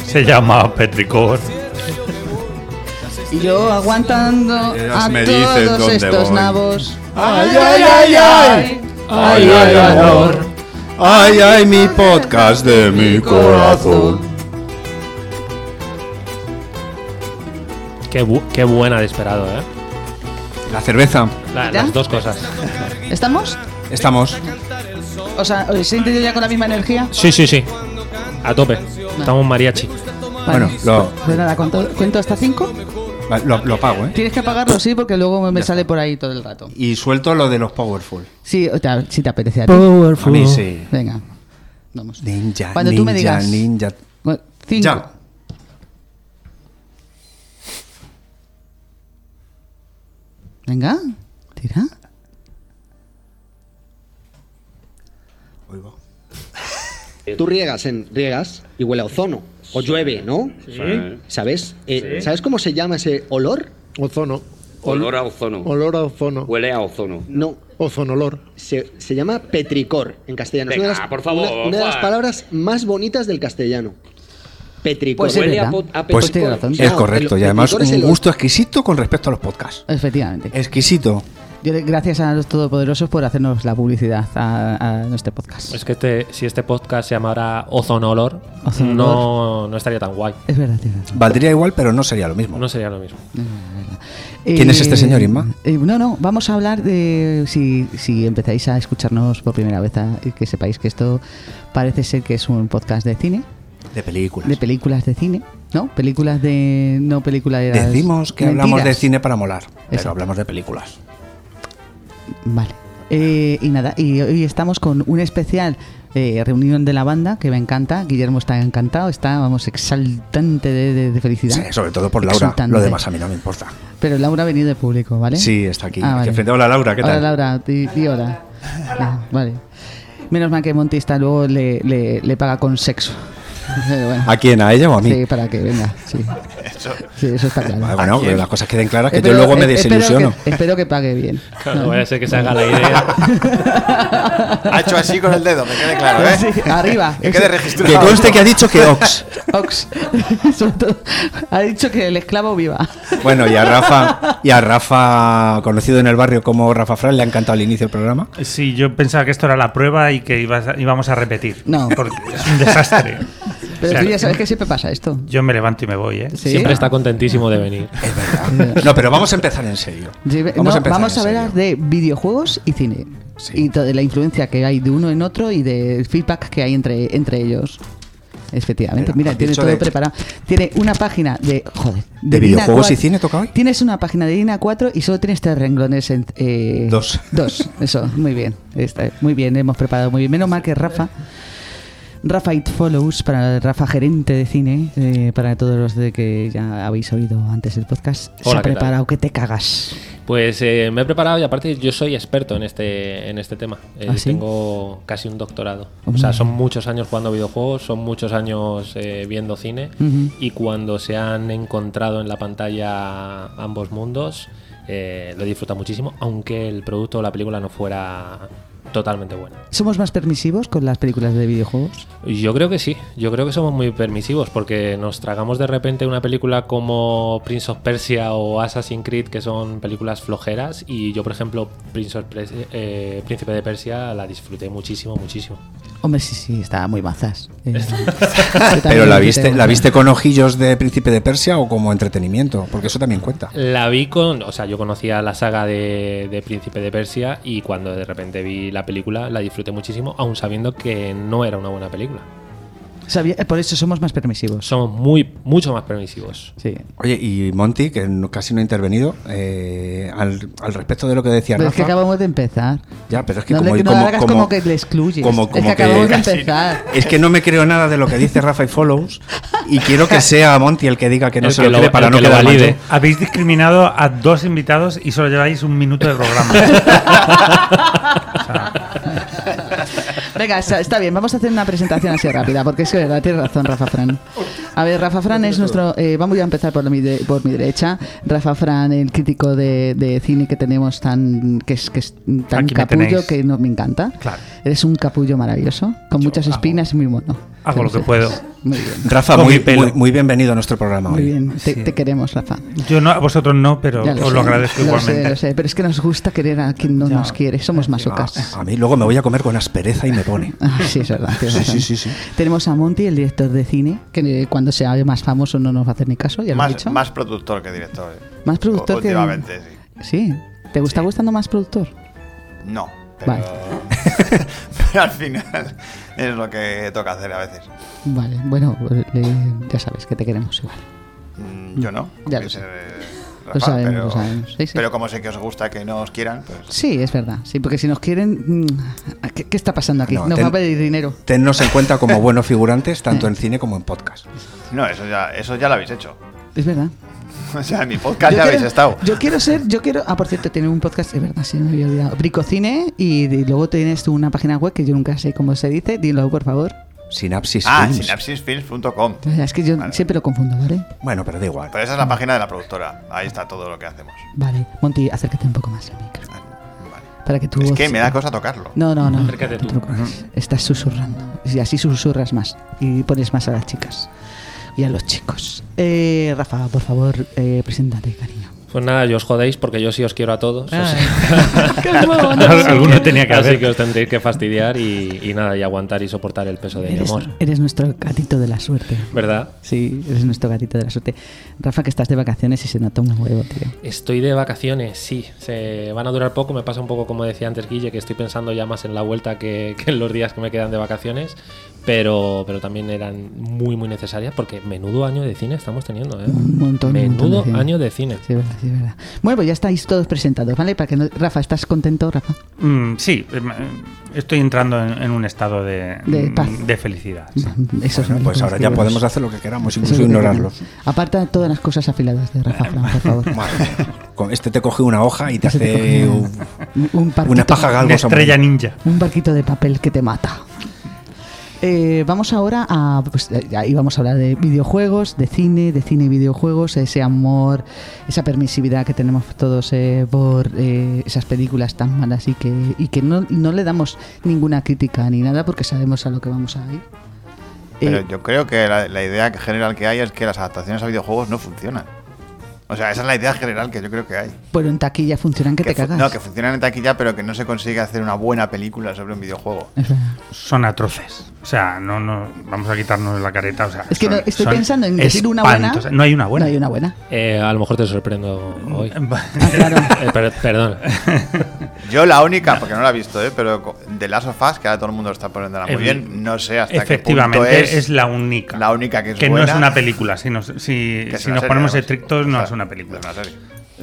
Se llama Petricor. Y yo aguantando a todos estos nabos. ¡Ay, ay, ay, ay! ¡Ay, ay, ay, amor! ¡Ay, ay, mi podcast de mi corazón! Qué buena de esperado, ¿eh? La cerveza. Las dos cosas. ¿Estamos? Estamos. O sea, ¿os he sentido ya con la misma energía? Sí. A tope. Estamos mariachi. Bueno, Pues nada, ¿cuento hasta 5? lo pago, ¿eh? Tienes que apagarlo, sí, porque luego me sale por ahí todo el rato. Y suelto lo de los Powerful. Sí, si te apetece a ti. A mí sí. Venga, vamos. Ninja, Cuando tú me digas. ninja. 5. Ya. Venga, tira. Oigo. Tú riegas y huele a ozono. O llueve, ¿no? Sí. ¿Sabes? Sí. ¿Sabes cómo se llama ese olor? Ozono. Olor a ozono. Olor a ozono. Huele a ozono. No. Ozonolor. Se llama petricor en castellano. Venga, es por favor, una de las Juan. palabras más bonitas del castellano. Petricor. Pues es Huele a verdad. a Pues petricor. razón. es correcto. Y además petricor es un el gusto exquisito con respecto a los podcasts. Efectivamente. Exquisito. Gracias a los todopoderosos por hacernos la publicidad a nuestro podcast. Es que si este podcast se llamara Ozonolor, no estaría tan guay. Es verdad, tienes razón. Valdría igual, pero no sería lo mismo. No sería lo mismo. ¿Quién es este señor, Inma? No, vamos a hablar de si empezáis a escucharnos por primera vez, que sepáis que esto parece ser que es un podcast de cine, De películas. de películas de cine, ¿no? Películas de... no películas de... Decimos que mentiras. hablamos de cine para molar, pero Exacto. hablamos de películas. Vale. Y nada, y hoy estamos con un especial reunión de la banda que me encanta. Guillermo está encantado, está, vamos, exaltante de felicidad. Sí, sobre todo por Laura. Exultante. Lo demás a mí no me importa. Pero Laura ha venido de público, ¿vale? Sí, está aquí. Ah, vale. Que frente a Laura, ¿qué tal? Hola Laura, di hola. Vale. Menos mal que Montista luego le paga con sexo. Pero bueno. ¿A quién? ¿A ella o a mí? Sí, para que venga, sí. Sí, eso está claro. Bueno, que las cosas queden claras, que Espero- yo luego me espero desilusiono. espero que pague bien. Claro, no vaya a ser que se haga la idea. Ha hecho así con el dedo, me quede claro, ¿eh? Sí, arriba. Que quede registrado. Que conste que ha dicho que Ox. Ox. Sobre todo, ha dicho que el esclavo viva. Bueno, y a Rafa, conocido en el barrio como Rafa Fran, le ha encantado el inicio del programa. Sí, yo pensaba que esto era la prueba y que íbamos a repetir. No. Porque es un desastre. Pero O sea, tú ya sabes que siempre pasa esto. Yo me levanto y me voy, ¿eh? Sí. Siempre está contentísimo de venir. No, pero vamos a empezar en serio. Vamos empezar a en hablar serio. de videojuegos y cine. Sí. Y de la influencia que hay de uno en otro y del feedback que hay entre ellos. Efectivamente, Pero, mira, has tiene dicho todo de- preparado. Tiene una página de. Joder. ¿De Dina videojuegos 4. y cine toca hoy? Tienes una página de Dina 4 y solo tienes 3 renglones. Dos. Dos, eso, muy bien. Muy bien, hemos preparado muy bien. Menos mal que Rafa It Follows, para Rafa, gerente de cine, para todos los de que ya habéis oído antes el podcast, se Hola, ha ¿qué tal? preparado que te cagas. Pues me he preparado y aparte yo soy experto en este tema. ¿Ah, sí? Tengo casi un doctorado. Hombre. O sea, son muchos años jugando videojuegos, son muchos años viendo cine Ujú. y cuando se han encontrado en la pantalla ambos mundos, lo disfruta muchísimo, aunque el producto o la película no fuera totalmente buena. ¿Somos más permisivos con las películas de videojuegos? Yo creo que sí, yo creo que somos muy permisivos porque nos tragamos de repente una película como Prince of Persia o Assassin's Creed, que son películas flojeras, y yo, por ejemplo, Príncipe de Persia la disfruté muchísimo. Hombre, sí, estaba muy mazas. Pero ¿la viste con ojillos de Príncipe de Persia o como entretenimiento? Porque eso también cuenta. La vi o sea, yo conocía la saga de Príncipe de Persia y cuando de repente vi la película la disfruté muchísimo, aun sabiendo que no era una buena película. Por eso somos más permisivos. Somos mucho más permisivos. Sí. Oye, y Monty, que casi no ha intervenido, al respecto de lo que decía Pero Rafa. es que acabamos de empezar. Ya, pero es que No hagas como que le excluyes. como es que acabamos de empezar. Es que no me creo nada de lo que dice Rafa y Follows y quiero que sea Monty el que diga que no El se que lo lo- cree para el no que lo quedar mal valide. yo. Habéis discriminado a 2 invitados y solo lleváis 1 minuto de programa. Venga, está bien, vamos a hacer una presentación así rápida, porque es que verdad, tienes razón, Rafa Fran. A ver, Rafa Fran es nuestro... vamos a empezar por mi derecha. Rafa Fran, el crítico de cine que tenemos que es tan Aquí me capullo tenéis. que me encanta. Claro. Eres un capullo maravilloso, con muchas espinas y muy mono. Hago lo que puedo. Muy bien. Rafa, Con mi muy, pelo. muy bien venido a nuestro programa Muy hoy. bien, te queremos, Rafa. Yo no, a vosotros no, pero Ya os lo agradezco igualmente. Lo sé, pero es que nos gusta querer a quien no Ya. nos quiere. Somos masoquistas. A mí luego me voy a comer con aspereza y me pone. Ah, sí, es verdad. tienes razón. Sí. Tenemos a Monty, el director de cine, que cuando sea más famoso no nos va a hacer ni caso, ya lo he dicho. Más productor que director. Más productor que... Últimamente, sí. Sí. ¿Te está gustando más productor? No, pero, Vale. pero al final es lo que toca hacer a veces. Vale, bueno, ya sabes que te queremos igual. Yo no. Ya que lo sé. sé, Lo sabemos, pero, lo sabemos. Sí, sí. Pero como sé que os gusta que no os quieran, pues... Sí, es verdad. Sí, porque si nos quieren... ¿Qué está pasando aquí? No, Nos va a pedir dinero. Tennos en cuenta como buenos figurantes, tanto en cine como en podcast. No, eso ya lo habéis hecho. Es verdad. O sea, en mi podcast ya habéis estado. Yo quiero... Ah, por cierto, tiene un podcast, es verdad, sí, me había olvidado. Bricocine y luego tienes tú una página web que yo nunca sé cómo se dice. Dilo, por favor. Sinapsis Films. Sinapsisfilms.com. Es que yo Vale. siempre lo confundo, ¿vale? Bueno, pero da igual. Pero esa es la página de la productora. Ahí está todo lo que hacemos. Vale. Monty, acércate un poco más al micro. Vale. Para que tú... Es que me da cosa tocarlo. No. Acércate no te tú. preocupes. Estás susurrando. Y así susurras más. Y pones más a las chicas. Y a los chicos. Rafa, por favor, preséntate, cariño. Pues nada, yo os jodéis porque yo sí os quiero a todos. Alguno tenía que Así haber. que os tendréis que fastidiar y nada, y aguantar y soportar el peso de mi amor. Eres nuestro gatito de la suerte. ¿Verdad? Sí, eres nuestro gatito de la suerte. Rafa, que estás de vacaciones y se nota un huevo, tío. Estoy de vacaciones, sí. Se van a durar poco. Me pasa un poco como decía antes Guille, que estoy pensando ya más en la vuelta que en los días que me quedan de vacaciones. Pero también eran muy, muy necesarias porque menudo año de cine estamos teniendo, ¿eh? Un montón Menudo de cine. año de cine. Sí, verdad, sí, verdad. Bueno, pues ya estáis todos presentados, ¿vale? Para que no... Rafa, ¿estás contento, Rafa? Sí, estoy entrando en un estado de paz. de felicidad. sí. Eso es Bueno, lo pues que ahora ya queremos. podemos hacer lo que queramos, Eso incluso es lo que ignorarlos. queremos. Aparta todas las cosas afiladas de Rafa Fran, por favor. Vale. Con este te coge una hoja y te Ese te hace coge un barquito, una paja Una galgosa. estrella ninja. un barquito de papel que te mata. Vamos ahora a... Pues ahí vamos a hablar de videojuegos, de cine y videojuegos, ese amor, esa permisividad que tenemos todos por esas películas tan malas y que no le damos ninguna crítica ni nada porque sabemos a lo que vamos a ir. Pero yo creo que la idea general que hay es que las adaptaciones a videojuegos no funcionan. O sea, esa es la idea general que yo creo que hay. Pero en taquilla funcionan que te cagas. No, que funcionan en taquilla, pero que no se consigue hacer una buena película sobre un videojuego. Es verdad. Son atroces. O sea, no vamos a quitarnos la careta. O sea, Es que son- estoy son pensando en decir una buena. espantosas. No hay una buena. No hay una buena. A lo mejor te sorprendo hoy. Ah, claro. Perdón. Yo la única, porque no la he visto, pero The Last of Us, que ahora todo el mundo está poniéndola muy bien, no sé hasta qué punto Efectivamente, es la única. la única que es que buena. no es una película. Si nos Que es una nos serie, ponemos además. estrictos, no O sea, es una película. es una serie.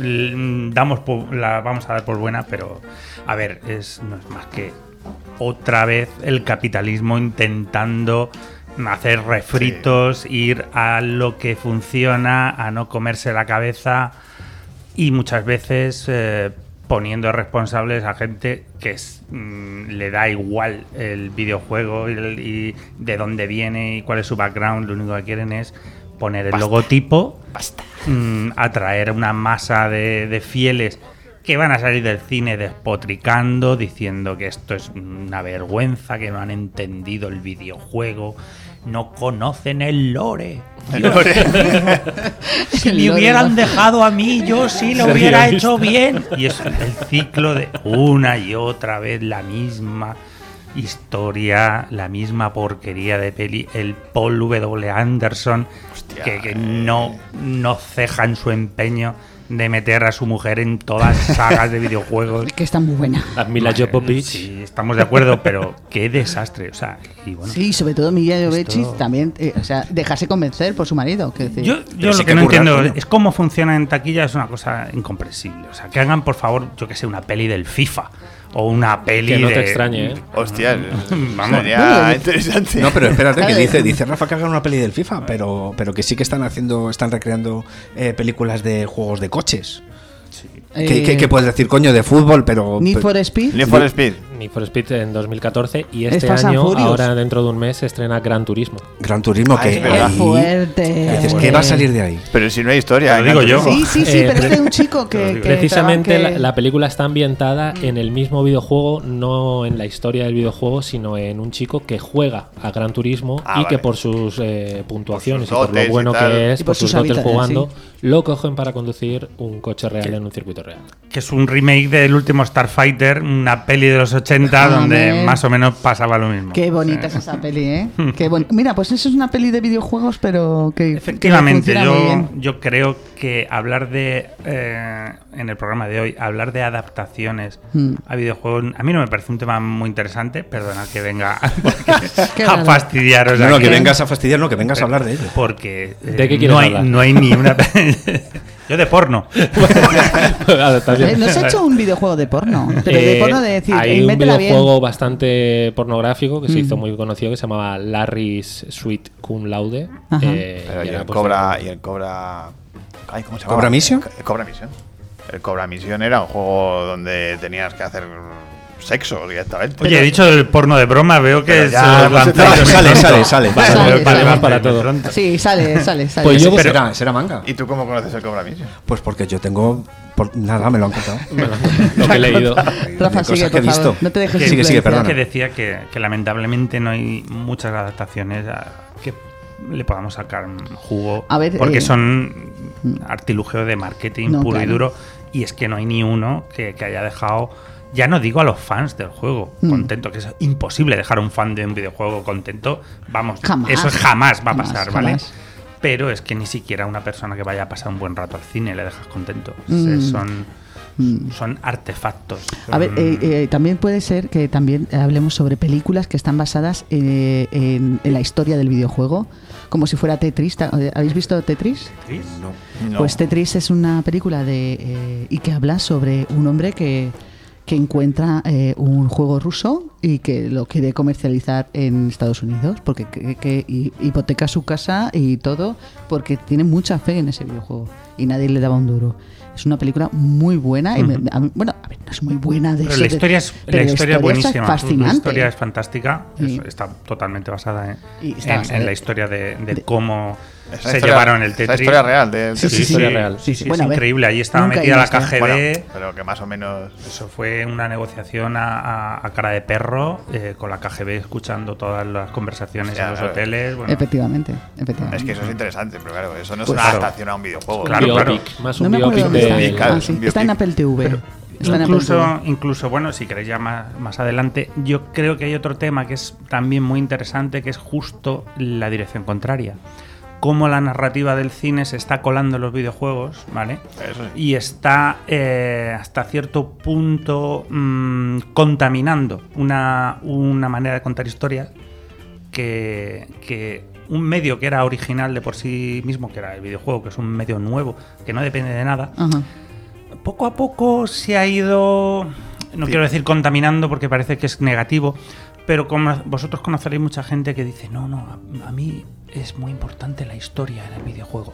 La vamos a dar por buena, pero a ver, no es más que otra vez el capitalismo intentando hacer refritos, ir a lo que funciona, a no comerse la cabeza y muchas veces poniendo responsables a gente que le da igual el videojuego y de dónde viene y cuál es su background. Lo único que quieren es poner el logotipo, atraer una masa de fieles que van a salir del cine despotricando, diciendo que esto es una vergüenza, que no han entendido el videojuego, no conocen el lore. Si El me lore, hubieran ¿no? dejado a mí, yo sí lo Se hubiera había hecho bien. Y es el ciclo de una y otra vez la misma historia, la misma porquería de peli. El Paul W. Anderson, que no ceja en su empeño de meter a su mujer en todas sagas de videojuegos. Que está muy buena. A Mila Jovovich. Sí, estamos de acuerdo, pero qué desastre. O sea, y bueno, Sí, sobre todo Milla Jovovich Esto- también, o sea, dejarse convencer por su marido. Que decir, yo Pero lo sí que que no currar, entiendo coño. es cómo funciona en taquilla, es una cosa incomprensible. O sea, que hagan, por favor, yo que sé, una peli del FIFA o una peli Que no de... te extrañe, ¿eh? Hostia, Vamos. sería interesante. No, pero espérate, que Claro. dice Rafa que hagan una peli del FIFA, pero que sí que están recreando películas de juegos de coches. ¿Qué puedes decir, coño, de fútbol, pero... Need for Speed. Need for Speed. Need for Speed en 2014 y este Fast and año, Furious. ahora dentro de un mes, se estrena Gran Turismo. Gran Turismo, Ah, que es verdad. ahí- fuerte. dices, ¿qué va a salir de ahí? Pero si no hay historia. Lo digo yo. Sí, pero es de un chico que Precisamente trabaja- la película está ambientada en el mismo videojuego, no en la historia del videojuego, sino en un chico que juega a Gran Turismo y que Vale. por sus puntuaciones Por sus y por dotes lo y bueno tal. que es, Y por por sus sus dotes habilidades, jugando, lo cogen para conducir un coche real en un circuito real. Que es un remake del último Starfighter, una peli de los 80 donde Amén. más o menos pasaba lo mismo. Qué bonita es esa peli, ¿eh? Mira, pues eso es una peli de videojuegos, pero que Efectivamente, que funciona muy bien. yo creo que hablar de, en el programa de hoy, hablar de adaptaciones a videojuegos, a mí no me parece un tema muy interesante, perdona que venga Qué a raro. fastidiaros No, aquí, que vengas a fastidiar, no, que vengas a hablar de ello. porque ¿De qué quieres hablar? no hay ni una... Yo de porno. Adaptación. No se ha hecho un videojuego de porno, pero de porno de decir, hay un métela bien. videojuego bastante pornográfico que se hizo muy conocido que se llamaba Larry's Sweet Cum Laude. Ajá. Pero y era, el pues, Cobra. Y el Cobra. Ay, ¿cómo se llama? ¿Cobra Mission? El Cobra Mission. El Cobra Mission era un juego donde tenías que hacer sexo directamente. Oye, he dicho el porno de broma, veo que Pero se ya, os pues, lanzáis sale, pronto. sale. Sale, Veo que sale. lanzáis Para todo. pronto. Sí, sale. Pues yo- ¿Será manga? ¿Y tú cómo conoces el Cobra Mission? Pues porque yo tengo... nada, me lo han contado. lo que he leído. Rafa, De sigue, cosas que he por favor. visto. No te dejes Que- Sigue, influenciar. perdona. Que decía que lamentablemente no hay muchas adaptaciones que le podamos sacar jugo, A ver, porque son artilugio de marketing No, puro y claro. duro, y es que no hay ni uno que haya dejado, ya no digo a los fans del juego contento, que es imposible dejar a un fan de un videojuego contento, vamos, Jamás. eso jamás va a Jamás, pasar, ¿vale? jamás. Pero es que ni siquiera una persona que vaya a pasar un buen rato al cine le dejas contento. Son artefactos. A ver, son- también puede ser que también hablemos sobre películas que están basadas en la historia del videojuego, como si fuera Tetris. ¿Habéis visto Tetris? No. Pues Tetris es una película y que habla sobre un hombre que encuentra un juego ruso y que lo quiere comercializar en Estados Unidos porque que hipoteca su casa y todo porque tiene mucha fe en ese videojuego y nadie le daba un duro. Es una película muy buena. Y bueno, a ver, no es muy buena de Pero eso. la historia es, pero la historia es buenísima. fascinante. La historia es fantástica. Sí. Está totalmente basada Y está basada en en- la historia de cómo Esa se historia- llevaron el esa Tetris. historia real de Sí, sí, historia real. Sí, sí. Es Bueno, a ver, increíble. Allí estaba nunca metida hay la una historia. KGB. Bueno, pero que más o menos. Eso fue una negociación a cara de perro, con la KGB escuchando todas las conversaciones Ya, en los claro. hoteles. Bueno, Efectivamente. Es que eso es interesante, pero claro, eso no es Pues una claro. adaptación a un videojuego. Claro, un claro. biopic, más No un me acuerdo biopic dónde está. de- claro, Ah, es sí. un Está en biopic. Apple TV. Está en Apple TV. Incluso, bueno, si queréis ya más adelante, yo creo que hay otro tema que es también muy interesante, que es justo la dirección contraria. Cómo la narrativa del cine se está colando en los videojuegos, ¿vale? Eso sí. Y está hasta cierto punto contaminando una manera de contar historias que un medio que era original de por sí mismo, que era el videojuego, que es un medio nuevo, que no depende de nada, Ajá. poco a poco se ha ido, no quiero decir contaminando porque parece que es negativo, pero como vosotros conoceréis mucha gente que dice, no, a mí es muy importante la historia en el videojuego.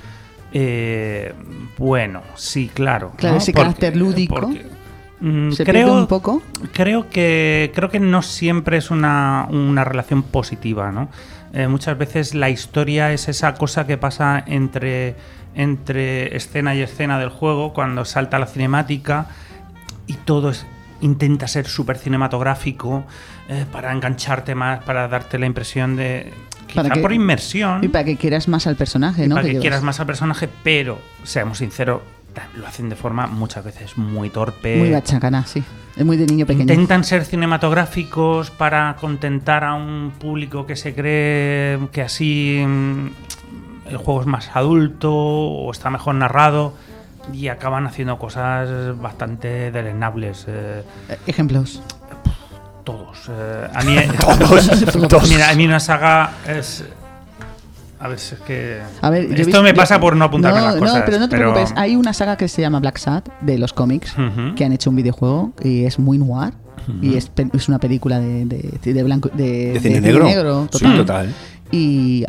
Bueno, sí, claro. Claro, ¿no? ese carácter lúdico se pierde un poco. Creo que no siempre es una relación positiva, ¿no? Muchas veces la historia es esa cosa que pasa entre escena y escena del juego, cuando salta la cinemática y todo intenta ser súper cinematográfico para engancharte más, para darte la impresión de... Quizá Para que- por inmersión. Y para que quieras más al personaje, Y ¿no? para que llevas. quieras más al personaje, pero, seamos sinceros, lo hacen de forma muchas veces muy torpe. Muy bachacana, sí. Es muy de niño pequeño. Intentan ser cinematográficos para contentar a un público que se cree que así el juego es más adulto o está mejor narrado y acaban haciendo cosas bastante deleznables. Ejemplos. Todos. A mí, Todos. Mira, a mí una saga es... A ver, es que... A ver, yo he esto visto- me pasa por no apuntarme no, las cosas. No, pero no te preocupes. Hay una saga que se llama Black Sad, de los cómics, Ujú. que han hecho un videojuego y es muy noir. Y es una película de blanco de cine negro. Sí, total. total. Y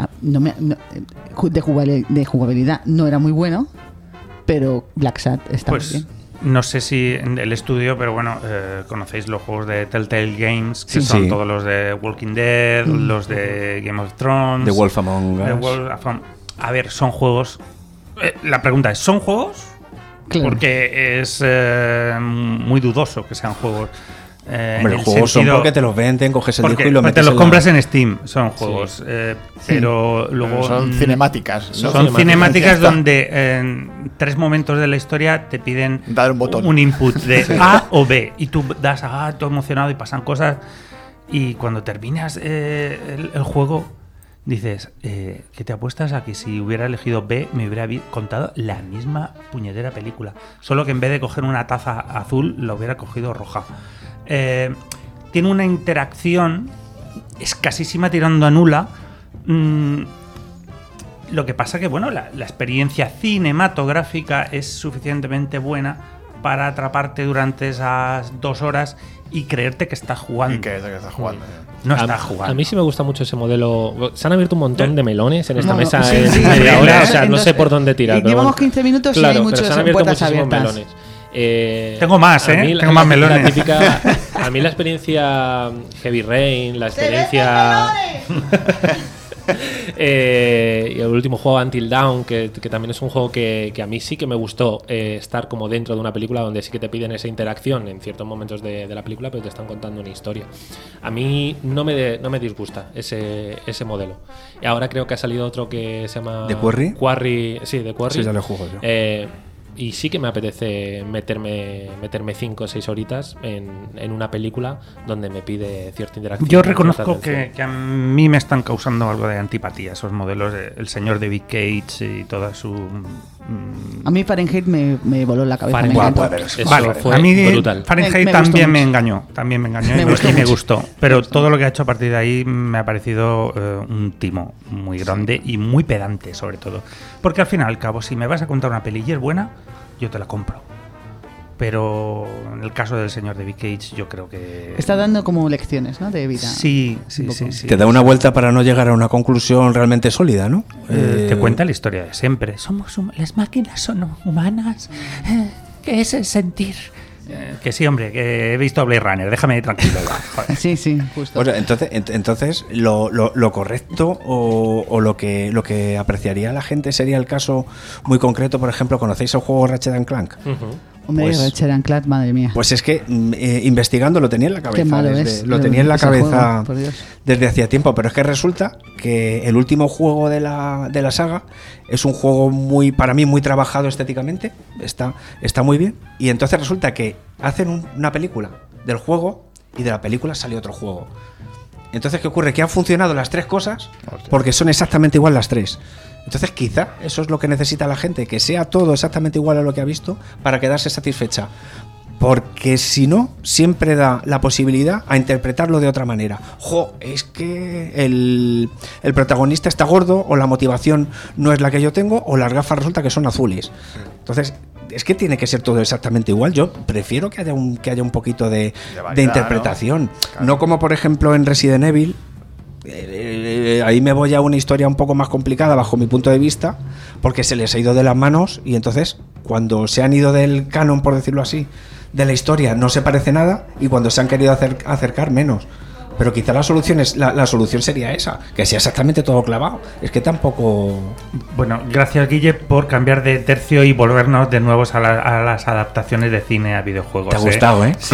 de jugabilidad no era muy bueno, pero Black Sad está Pues muy bien. no sé si en el estudio, pero bueno, conocéis los juegos de Telltale Games, que son todos los de Walking Dead, los de Game of Thrones, The Wolf Among Us. A ver, son juegos. La pregunta es, ¿son juegos? Claro. Porque es muy dudoso que sean juegos. Hombre, los juegos son porque te los venden, coges el disco y lo metes. Te los compras en Steam, son juegos. Pero luego. Son cinemáticas. Son cinemáticas donde en 3 momentos de la historia te piden dar un botón. Un input de A o B. Y tú das a A, todo emocionado y pasan cosas. Y cuando terminas el juego, dices, ¿qué te apuestas a que si hubiera elegido B me hubiera contado la misma puñetera película? Solo que en vez de coger una taza azul, la hubiera cogido roja. Tiene una interacción escasísima tirando a nula. Lo que pasa que, bueno, la experiencia cinematográfica es suficientemente buena para atraparte durante esas 2 horas y creerte que estás jugando. Y que estás jugando. No estás jugando. A mí sí me gusta mucho ese modelo. Se han abierto un montón de melones en esta mesa sí, en sí, media hora. O sea, entonces, no sé por dónde tirar. Llevamos 15 minutos y hay muchas puertas abiertas. Melones. Tengo más, tengo más melones. A mí la experiencia Heavy Rain, la experiencia y el último juego Until Dawn, que también es un juego que a mí sí que me gustó, estar como dentro de una película donde sí que te piden esa interacción en ciertos momentos de la película, pero te están contando una historia. A mí no me disgusta ese modelo. Y ahora creo que ha salido otro que se llama ¿The Quarry? Sí, The Quarry. Sí, ya lo juego yo. Y sí que me apetece meterme 5 o 6 horitas en una película donde me pide cierta interacción. Yo reconozco que a mí me están causando algo de antipatía esos modelos del señor David Cage y toda su... A mí Fahrenheit me voló la cabeza. Vale, fue a mí brutal. Fahrenheit también me engañó y me gustó. Pero todo lo que ha hecho a partir de ahí me ha parecido un timo muy grande y muy pedante, sobre todo. Porque al fin y al cabo, si me vas a contar una peli y es buena, yo te la compro. Pero en el caso del señor David Cage, yo creo que... Está dando como lecciones, ¿no? De vida. Sí. Te da una vuelta para no llegar a una conclusión realmente sólida, ¿no? Te cuenta la historia de siempre. Las máquinas son humanas. ¿Qué es el sentir? Que sí, hombre, que he visto Blade Runner. Déjame tranquilo. Joder. Sí, justo. Bueno, entonces lo correcto o lo que apreciaría la gente sería el caso muy concreto. Por ejemplo, ¿conocéis el juego Ratchet & Clank? Hombre, Ratchet & Clank, madre mía. Pues es que investigando lo tenía en la cabeza. Qué malo es. Lo tenía en la cabeza juego, desde hacía tiempo, pero es que resulta que el último juego de la saga es un juego para mí muy trabajado estéticamente, está muy bien, y entonces resulta que hacen una película del juego y de la película sale otro juego. Entonces, ¿qué ocurre? Que han funcionado las 3 cosas porque son exactamente igual las 3. Entonces quizá eso es lo que necesita la gente, que sea todo exactamente igual a lo que ha visto para quedarse satisfecha. Porque si no, siempre da la posibilidad a interpretarlo de otra manera. Es que el protagonista está gordo, o la motivación no es la que yo tengo, o las gafas resulta que son azules. Entonces, es que tiene que ser todo exactamente igual. Yo prefiero que haya un poquito de interpretación. Claro. No como, por ejemplo, en Resident Evil. Ahí me voy a una historia un poco más complicada bajo mi punto de vista, porque se les ha ido de las manos, y entonces cuando se han ido del canon, por decirlo así, de la historia, no se parece nada, y cuando se han querido acercar menos. Pero quizá la solución sería esa, que sea exactamente todo clavado. Es que tampoco... Bueno, gracias, Guille, por cambiar de tercio y volvernos de nuevo a las adaptaciones de cine a videojuegos. Te ha gustado, ¿eh?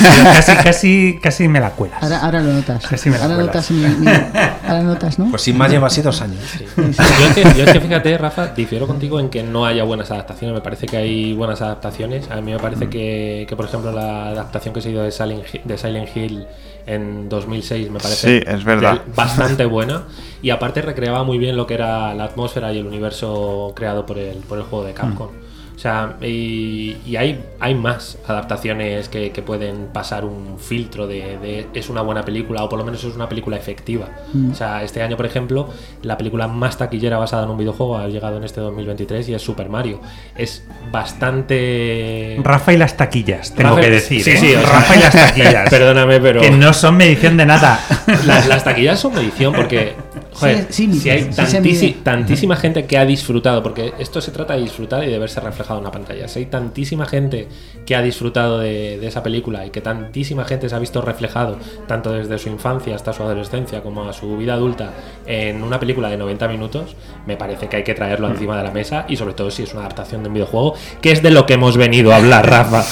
Sí, casi me la cuelas. Ahora lo notas. Casi me la cuelas. Ahora notas, ¿no? Pues sin más lleva así 2 años. Sí. Yo es que fíjate, Rafa, difiero contigo en que no haya buenas adaptaciones. Me parece que hay buenas adaptaciones. A mí me parece que por ejemplo, la adaptación que se ha ido de Silent Hill en 2006 me parece es verdad. Bastante buena, y aparte recreaba muy bien lo que era la atmósfera y el universo creado por el juego de Capcom. O sea, y hay más adaptaciones que pueden pasar un filtro de es una buena película, o por lo menos es una película efectiva. O sea, este año, por ejemplo, la película más taquillera basada en un videojuego ha llegado en este 2023 y es Super Mario. Es bastante... Rafa y las taquillas, tengo que decir. Sí, Rafa y las taquillas. Perdóname, pero... Que no son medición de nada. Las taquillas son medición porque Joder, Sí, si hay se mide. tantísima gente que ha disfrutado, porque esto se trata de disfrutar y de verse reflejado en una pantalla. Si hay tantísima gente que ha disfrutado de esa película y que tantísima gente se ha visto reflejado, tanto desde su infancia hasta su adolescencia como a su vida adulta, en una película de 90 minutos, me parece que hay que traerlo encima de la mesa, y sobre todo si es una adaptación de un videojuego, que es de lo que hemos venido a hablar, Rafa.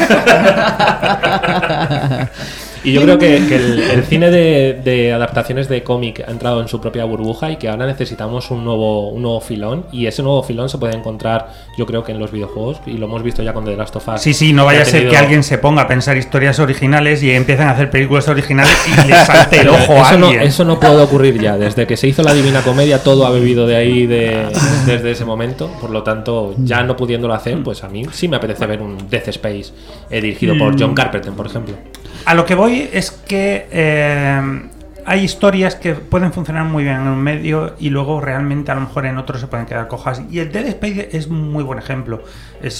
Y yo creo que el cine de adaptaciones de cómic ha entrado en su propia burbuja y que ahora necesitamos un nuevo filón, y ese nuevo filón se puede encontrar, yo creo, que en los videojuegos, y lo hemos visto ya con The Last of Us. Sí, no vaya a ser que alguien se ponga a pensar historias originales y empiecen a hacer películas originales y le salte el ojo a alguien. Eso no puede ocurrir ya. Desde que se hizo la Divina Comedia, todo ha bebido de ahí desde ese momento. Por lo tanto, ya no pudiéndolo hacer, pues a mí sí me apetece ver un Death Space dirigido por John Carpenter, por ejemplo. A lo que voy es que hay historias que pueden funcionar muy bien en un medio y luego realmente a lo mejor en otro se pueden quedar cojas. Y el Dead Space es un muy buen ejemplo. Es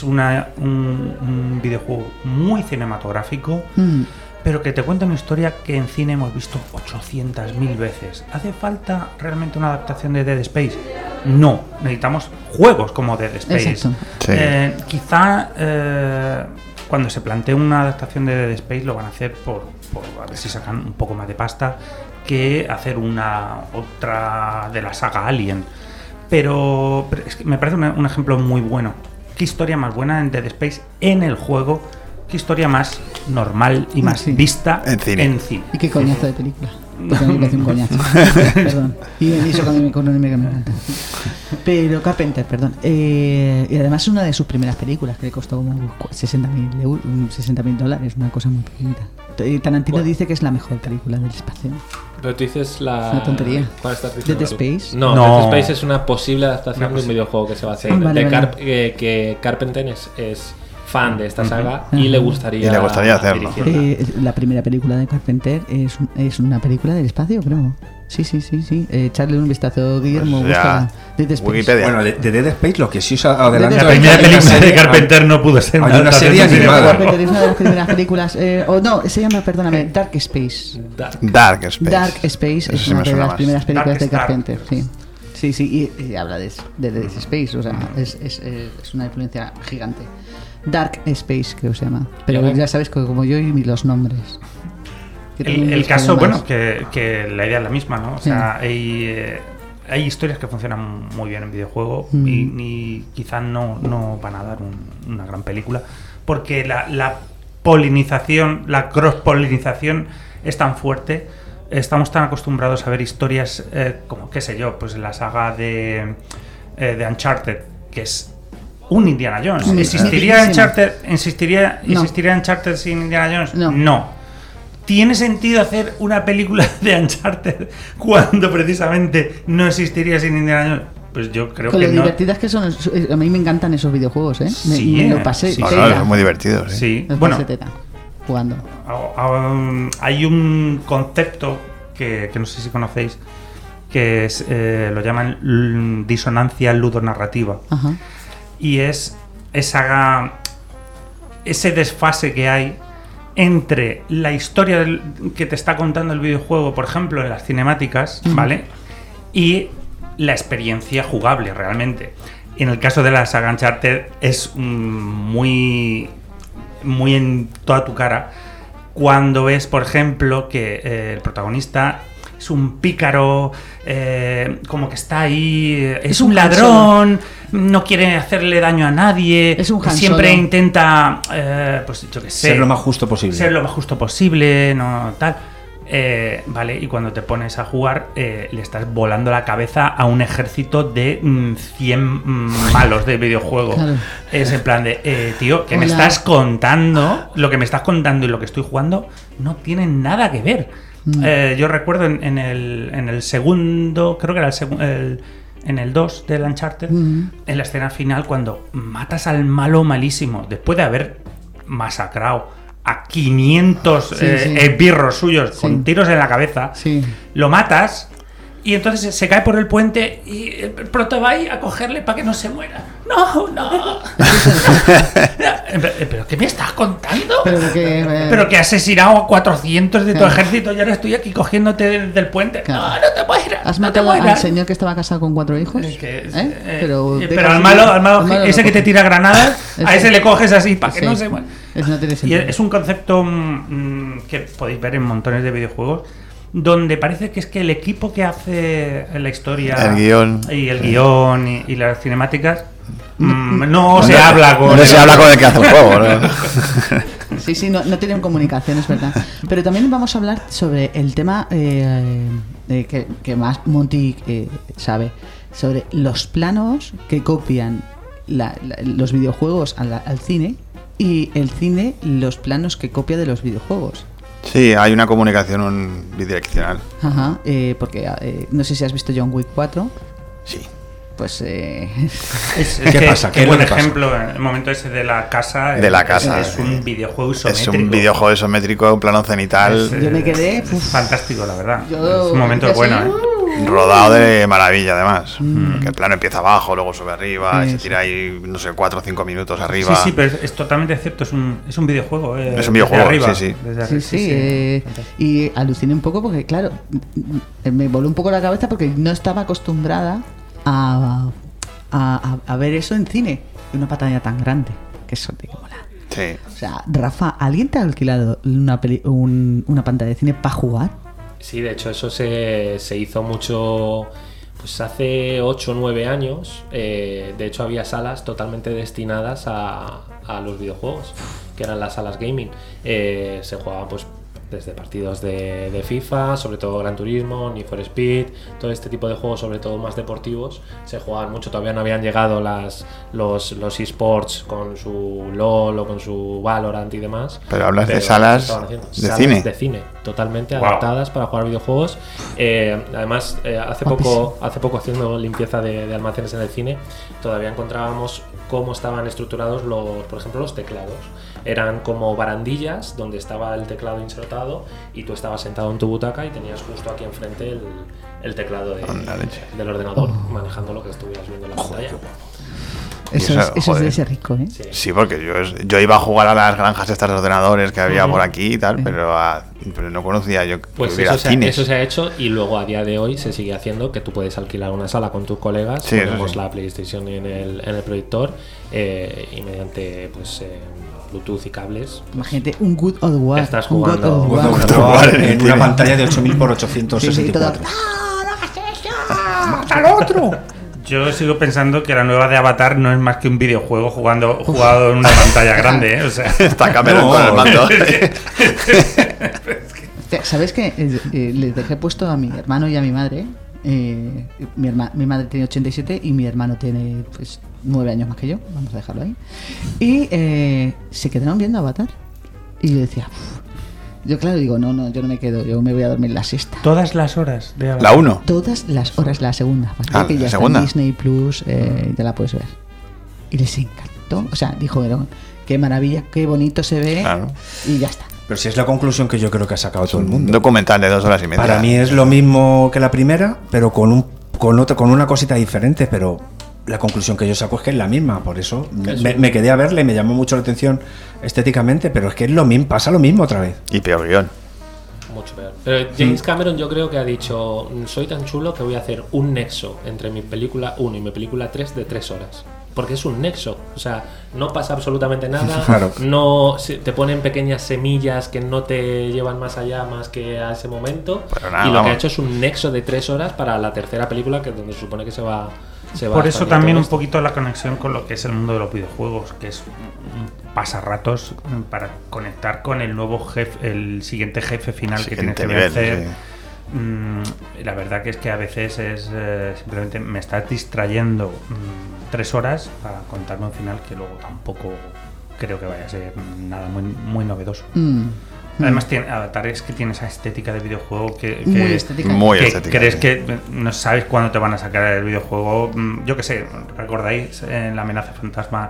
un videojuego muy cinematográfico, pero que te cuenta una historia que en cine hemos visto 800.000 veces. ¿Hace falta realmente una adaptación de Dead Space? No, necesitamos juegos como Dead Space. Sí. Quizá cuando se plantee una adaptación de Dead Space lo van a hacer por a ver si sacan un poco más de pasta que hacer otra de la saga Alien. Pero es que me parece un ejemplo muy bueno. ¿Qué historia más buena en Dead Space en el juego? ¿Qué historia más normal y más vista en cine? ¿Y qué coñazo de película? Porque a mí me parece un coñazo. Perdón. Y eso con el me encanta. Pero Carpenter, perdón. Y además es una de sus primeras películas que le costó como $60,000, una cosa muy pequeñita. Tarantino dice que es la mejor película del espacio. Pero tú dices la... Una tontería. ¿Cuál estás diciendo? Dead Space. No, No. Dead Space es una posible adaptación de un videojuego que se va a hacer. Vale. Que Carpenter es fan de esta saga y le gustaría hacerlo. dirigirla. La primera película de Carpenter es una película del espacio, creo. Sí. Echarle un vistazo, Guillermo. Pues ya, Dead Space. Wikipedia. Bueno, de Dead Space lo que sí os adelanto... La primera película de Carpenter no pudo ser Hay una serie animada. Carpenter es una de las primeras películas. Se llama, perdóname, Dark Space. Dark Space. Dark Space Eso es sí una me de suena las más. primeras películas de Dark Carpenter, sí. Y habla de Dead Space, o sea, es una influencia gigante. Dark Space, creo que se llama. Pero ya sabes que como yo y los nombres. El caso, bueno, que la idea es la misma, ¿no? O sea, hay historias que funcionan muy bien en videojuego y quizás no van a dar una gran película, porque la polinización, la cross-polinización es tan fuerte. Estamos tan acostumbrados a ver historias como, qué sé yo, pues la saga de Uncharted, que es un Indiana Jones. ¿Existiría Uncharted sin Indiana Jones? No. ¿Tiene sentido hacer una película de Uncharted cuando precisamente no existiría sin Indiana Jones? Pues yo creo Con que lo no. divertidas que son, a mí me encantan esos videojuegos, ¿eh? Sí, me lo pasé. sí. Son muy divertidos. Sí, Los bueno, pasé teta, jugando. hay un concepto que no sé si conocéis, que es lo llaman disonancia ludonarrativa. Ajá. Y es ese desfase que hay entre la historia que te está contando el videojuego, por ejemplo, en las cinemáticas, ¿vale? Y la experiencia jugable realmente. En el caso de la saga Uncharted es muy en toda tu cara cuando ves, por ejemplo, que el protagonista es un pícaro, como que está ahí, es un ladrón, no quiere hacerle daño a nadie, es un Han siempre Solo. Intenta, pues yo qué sé, Ser lo más justo posible. ser lo más justo posible, no tal. Vale, y cuando te pones a jugar, le estás volando la cabeza a un ejército de 100 malos de videojuego. Claro. Es en plan de, tío, que me Hola. estás contando, lo que me estás contando y lo que estoy jugando no tienen nada que ver. Yo recuerdo en el segundo, creo que era en el 2 del Uncharted, en la escena final, cuando matas al malo malísimo, después de haber masacrado a 500 esbirros suyos con tiros en la cabeza, lo matas Y entonces se cae por el puente y el prota va ahí a cogerle para que no se muera. No. ¿Pero qué me estás contando? Pero que has asesinado a 400 de tu ejército y ahora estoy aquí cogiéndote del puente. Claro. No te mueras. ¿Has matado al señor que estaba casado con 4 hijos? Pero al malo ese que te tira granadas, a ese le coges así para que no se muera. Eso no tiene Y sentido. es un concepto que podéis ver en montones de videojuegos, donde parece que es que el equipo que hace la historia, el guión y las cinemáticas no se habla con el que hace el juego, ¿no? Sí, no tienen comunicación, es verdad. Pero también vamos a hablar sobre el tema que más Monty sabe, sobre los planos que copian los videojuegos al cine, y el cine los planos que copia de los videojuegos. Sí, hay una comunicación bidireccional. Ajá, porque no sé si has visto John Wick 4. Sí. Pues ¿Qué pasa? Que un ejemplo, el momento ese de la casa. De la casa. Es un videojuego isométrico. Es un videojuego isométrico, un plano cenital. yo me quedé fantástico, la verdad. Yo es un momento casi, bueno, rodado de maravilla, además. Que el plano empieza abajo, luego sube arriba, y se tira ahí, no sé, 4 o 5 minutos arriba. Sí, pero es totalmente cierto. Es un videojuego. Es un videojuego, arriba, sí. Y aluciné un poco porque, claro, me voló un poco la cabeza porque no estaba acostumbrada a ver eso en cine, una pantalla tan grande, que eso te mola. Sí. O sea, Rafa, ¿alguien te ha alquilado una pantalla de cine para jugar? Sí, de hecho eso se hizo mucho, pues hace 8 o 9 años. De hecho había salas totalmente destinadas a los videojuegos, que eran las salas gaming. Se jugaban pues desde partidos de FIFA, sobre todo Gran Turismo, Need for Speed, todo este tipo de juegos, sobre todo más deportivos, se jugaban mucho. Todavía no habían llegado los eSports con su LoL o con su Valorant y demás. Pero hablas de salas de cine. De cine, totalmente adaptadas para jugar videojuegos. Además, hace poco haciendo limpieza de almacenes en el cine, todavía encontrábamos cómo estaban estructurados por ejemplo, los teclados. Eran como barandillas donde estaba el teclado insertado y tú estabas sentado en tu butaca y tenías justo aquí enfrente el teclado del ordenador, manejando lo que estuvieras viendo en la pantalla. Eso es de ese rico, ¿eh? Sí, porque yo iba a jugar a las granjas estas de ordenadores que había por aquí y tal, pero no conocía yo pues que hubiera cines. Eso se ha hecho, y luego a día de hoy se sigue haciendo, que tú puedes alquilar una sala con tus colegas, ponemos la PlayStation en el proyector y mediante pues Bluetooth y cables. Imagínate un God of War. Estás jugando God of War en una pantalla de 8000 x 864. ¡Mata al otro! Yo sigo pensando que la nueva de Avatar no es más que un videojuego jugado en una pantalla grande, ¿eh? O sea, está Cameron con el mando. ¿Sabes qué? Les dejé puesto a mi hermano y a mi madre. Mi madre tiene 87 y mi hermano tiene pues 9 años más que yo. Vamos a dejarlo ahí. Y se quedaron viendo Avatar. Y yo decía, yo claro digo, no, yo no me quedo, yo me voy a dormir la siesta. Todas las horas de Avatar. La 1. Todas las horas, la segunda. Que ya segunda. está en Disney Plus, ya la puedes ver. Y les encantó. O sea, dijeron, qué maravilla, qué bonito se ve. Claro. Y ya está. Pero si es la conclusión que yo creo que ha sacado todo el mundo. Un documental de 2 horas y media. Para mí es lo mismo que la primera, pero con una cosita diferente, pero la conclusión que yo saco es que es la misma. Por eso me quedé a verle, me llamó mucho la atención estéticamente, pero es que es lo mismo, pasa lo mismo otra vez. Y peor guión. Mucho peor. Pero James Cameron yo creo que ha dicho, soy tan chulo que voy a hacer un nexo entre mi película 1 y mi película 3 de 3 horas. Porque es un nexo, o sea, no pasa absolutamente nada, Claro. no te ponen pequeñas semillas que no te llevan más allá más que a ese momento, pero nada, y lo vamos. que ha hecho es un nexo de 3 horas para la tercera película, que es donde se supone que se va Por eso también un esto. poquito la conexión con lo que es el mundo de los videojuegos, que es un pasarratos para conectar con el nuevo jefe, el siguiente jefe final que tienes que vencer. La verdad que es que a veces es simplemente me estás distrayendo 3 horas para contarme un final que luego tampoco creo que vaya a ser nada muy novedoso. Además Avatar es que tiene esa estética de videojuego que muy estética. Muy que estética. crees que no sabes cuándo te van a sacar el videojuego. Yo qué sé, ¿recordáis en La amenaza fantasma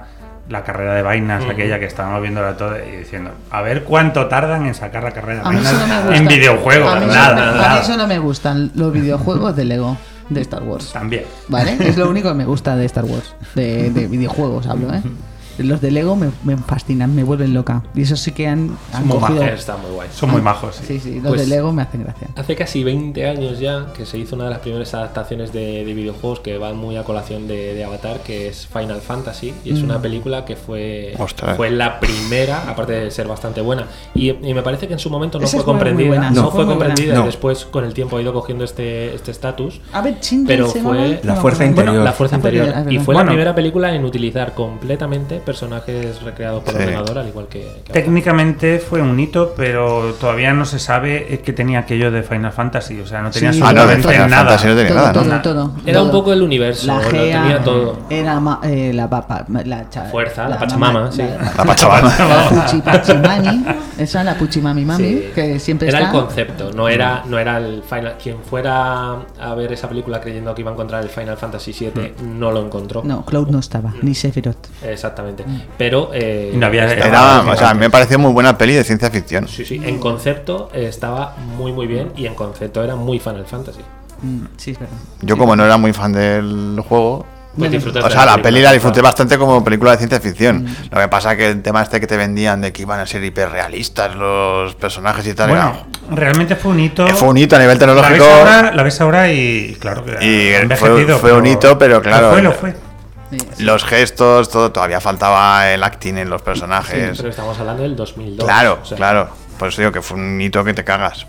la carrera de vainas, aquella que estábamos viéndola todo y diciendo, a ver cuánto tardan en sacar la carrera de A mí vainas eso no me gusta. en videojuegos. A mí Nada. eso no me gustan los videojuegos de Lego de Star Wars. También. ¿Vale? Es lo único que me gusta de Star Wars. De videojuegos hablo, ¿eh? Los de Lego me fascinan, me vuelven loca. Y eso sí que han muy cogido... majos. Está muy guay. Son muy majos. Sí, sí, los Pues- de Lego me hacen gracia. Hace casi 20 años ya que se hizo una de las primeras adaptaciones de videojuegos que van muy a colación de Avatar, que es Final Fantasy, y es una película que fue la primera, aparte de ser bastante buena, y me parece que en su momento no Esa fue fue muy comprendida, buena, no no, fue fue muy comprendida buena. y No. después con el tiempo ha ido cogiendo este estatus. A ver, Shinji Pero se fue- llamaba- La no, fuerza no, interior. Bueno, la fuerza Ah, porque- interior. es Y verdad. fue Bueno. la primera película en utilizar completamente personajes recreados por Sí. ordenador, al igual que Avatar. Técnicamente fue un hito, pero todavía no se sabe qué tenía aquello de Final Fantasy. O sea, no tenía Sí. Ah, no, de absolutamente Final nada. Fantasy no tenía todo, nada, ¿no? todo. Era un todo. poco el universo, La lo Gea tenía todo. era la papa, Fuerza, la Pachamama, sí. La Pachamama. La Puchimami, esa es la Puchimami Mami, Sí. que siempre Era está. el concepto, no era el Final. Quien fuera a ver esa película creyendo que iba a encontrar el Final Fantasy VII no lo encontró. No, Cloud no estaba, ni Sephiroth. Exactamente. Pero Y no había- Era, o sea, me pareció muy buena peli de ciencia ficción. sí, en concepto estaba muy muy bien y en concepto era muy Final Fantasy. Sí, es verdad. Yo como no era muy fan del juego, Pues disfrutas o de sea, la peli la disfruté película. bastante como película de ciencia ficción. Lo que pasa que el tema este que te vendían de que iban a ser hiperrealistas los personajes y tal, Bueno, realmente fue un hito. fue un hito a nivel La tecnológico. ves ahora y claro que Y ha fue envejecido, un hito, pero claro, Lo fue. Sí. Los gestos, todo, todavía faltaba el acting en los personajes. Pero estamos hablando del 2002. Claro, o sea, claro. Por eso digo que fue un hito que te cagas,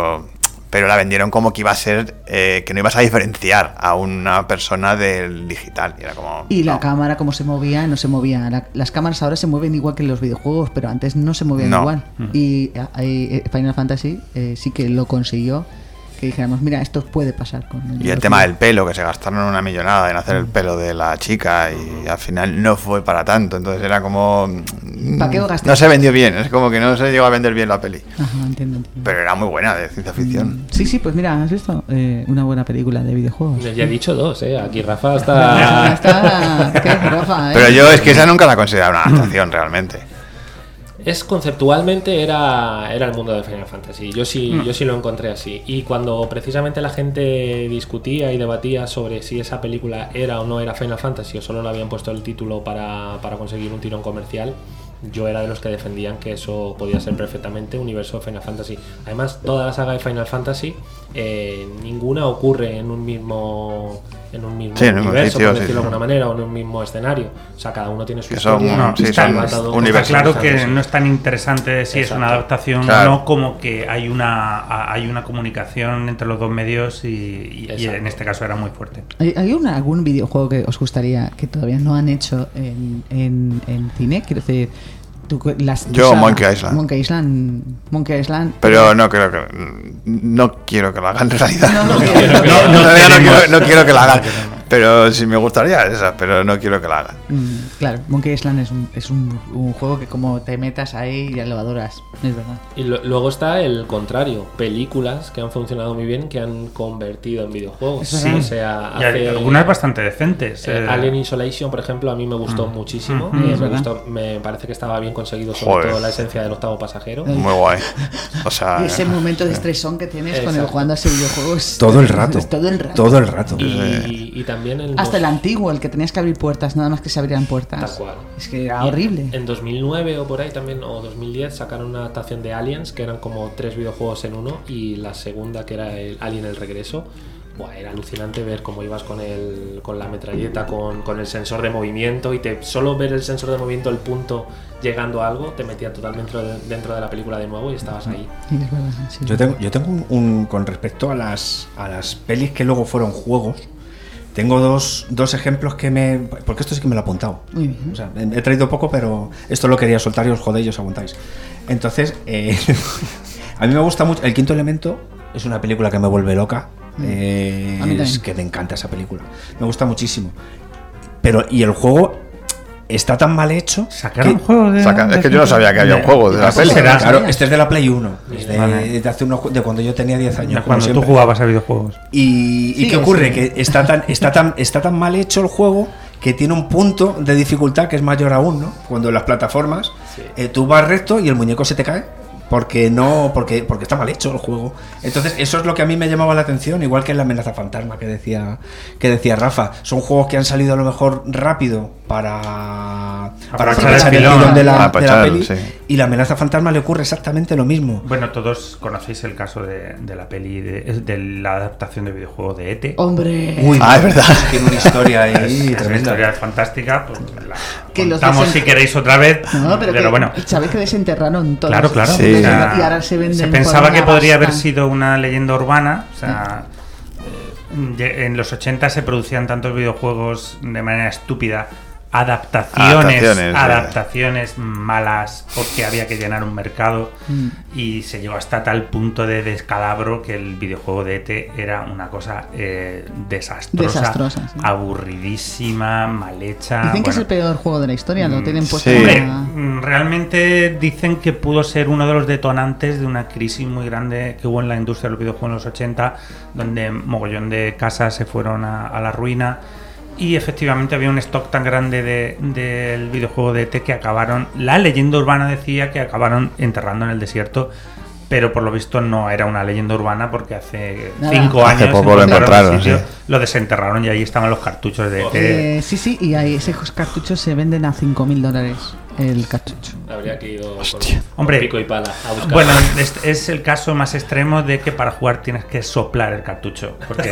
pero la vendieron como que iba a ser, que no ibas a diferenciar a una persona del digital. Y era como. Y la no. cámara, como se movía, no se movía. Las cámaras ahora se mueven igual que en los videojuegos, pero antes no se movían No. igual. Y Final Fantasy sí que lo consiguió. Que dijéramos, mira, esto puede pasar con Y el tema del pelo, que se gastaron una millonada en hacer el pelo de la chica y al final no fue para tanto. Entonces era como. ¿Para qué gasté? No se vendió bien, es como que no se llegó a vender bien la peli. Ajá, entiendo. Pero era muy buena de ciencia ficción. Sí, sí, pues mira, ¿has visto? Una buena película de videojuegos. Ya he dicho dos, aquí Rafa Ya está. está. ¿Qué, Rafa? Pero yo es que esa nunca la consideraba una adaptación realmente. Es conceptualmente era el mundo de Final Fantasy. Yo sí lo encontré así. Y cuando precisamente la gente discutía y debatía sobre si esa película era o no era Final Fantasy o solo le habían puesto el título para conseguir un tirón comercial, yo era de los que defendían que eso podía ser perfectamente universo de Final Fantasy. Además, toda la saga de Final Fantasy, ninguna ocurre en un mismo Sí, en un mismo universo, sitio, por sí, decirlo de sí. alguna manera, o en un mismo escenario. O sea, cada uno tiene su Que son, historia. sí, Está, son Matado- universos. está claro que diferentes. no es tan interesante si es una Exacto. adaptación Claro. o no, como que hay una comunicación entre los dos medios y Exacto. en este caso era muy fuerte. ¿Hay algún videojuego que os gustaría que todavía no han hecho en cine? Quiero decir, Yo, Monkey Island. Monkey Island. Pero no creo que. No quiero que lo hagan en realidad. No, no No, quiero. no quiero que lo hagan. Pero si me gustaría esa, pero no quiero que la hagan. Claro, Monkey Island es un juego que como te metas ahí ya lo adoras, es verdad. Y luego está el contrario, películas que han funcionado muy bien, que han convertido en videojuegos. Es verdad. O sea, Y hay algunas bastante decentes. Alien Isolation, por ejemplo, a mí me gustó muchísimo. Es verdad. Me parece que estaba bien conseguido, sobre Joder. todo la esencia del octavo pasajero. Muy guay. O sea. Y ese momento de estresón que tienes con el Exacto. jugando a ese videojuego es Todo el rato. es todo el rato. Todo el rato. Y también el Hasta el antiguo, el que tenías que abrir puertas, nada más que se abrían puertas. Tal cual. Es que era horrible. En 2009 o por ahí también, o 2010, sacaron una adaptación de Aliens, que eran como 3 videojuegos en uno, y la segunda, que era el Alien el Regreso. Buah, era alucinante ver cómo ibas con la metralleta, con el sensor de movimiento, y solo ver el sensor de movimiento, el punto llegando a algo, te metía totalmente dentro de la película de nuevo y estabas ahí. Sí, es verdad, sí. Yo tengo un con respecto a las pelis que luego fueron juegos. Tengo dos ejemplos porque esto sí que me lo he apuntado. Muy bien. O sea, he traído poco, pero esto lo quería soltar y os jodéis y os aguantáis. Entonces, a mí me gusta mucho. El Quinto Elemento es una película que me vuelve loca. A mí también. Es que me encanta esa película. Me gusta muchísimo. Y el juego está tan mal hecho. ¿Sacaron juegos de.? Es que yo no sabía que había un juego de la Pues peli. será. Claro, este es de la Play 1. Es Vale. de hace de cuando yo tenía 10 años. De como cuando tú siempre. jugabas a videojuegos. ¿Y Sí, qué ocurre? sí. Que está tan mal hecho el juego que tiene un punto de dificultad que es mayor aún, ¿no? Cuando en las plataformas tú vas recto y el muñeco se te cae. Porque está mal hecho el juego. Entonces, eso es lo que a mí me llamaba la atención, igual que en la amenaza fantasma que decía Rafa. Son juegos que han salido a lo mejor rápido para aprovechar el tirón de la peli. Sí. Y la amenaza fantasma le ocurre exactamente lo mismo. Bueno, todos conocéis el caso de la peli de la adaptación de videojuego de E.T. ¡Hombre! Uy, es verdad. Tiene una historia ahí es una historia fantástica. Pues la contamos si queréis otra vez. No, pero bueno. Sabéis que desenterraron todo. Claro. Sí. Y ahora se venden. Se pensaba que podría haber sido una leyenda urbana. O sea, en los 80 se producían tantos videojuegos de manera estúpida. Adaptaciones malas porque había que llenar un mercado y se llegó hasta tal punto de descalabro que el videojuego de E.T. era una cosa desastrosa, sí. Aburridísima, mal hecha. Dicen que es el peor juego de la historia, lo tienen puesto. Realmente dicen que pudo ser uno de los detonantes de una crisis muy grande que hubo en la industria de los videojuegos en los 80, donde mogollón de casas se fueron a la ruina. Y efectivamente había un stock tan grande del videojuego de E.T. que acabaron, la leyenda urbana decía que acabaron enterrando en el desierto, pero por lo visto no era una leyenda urbana porque hace 5 años poco lo encontraron, lo desenterraron y ahí estaban los cartuchos de E.T. Sí, y ahí esos cartuchos se venden a $5.000 el cartucho. Habría que ir con pico y pala a buscar. Bueno, es el caso más extremo de que para jugar tienes que soplar el cartucho, porque...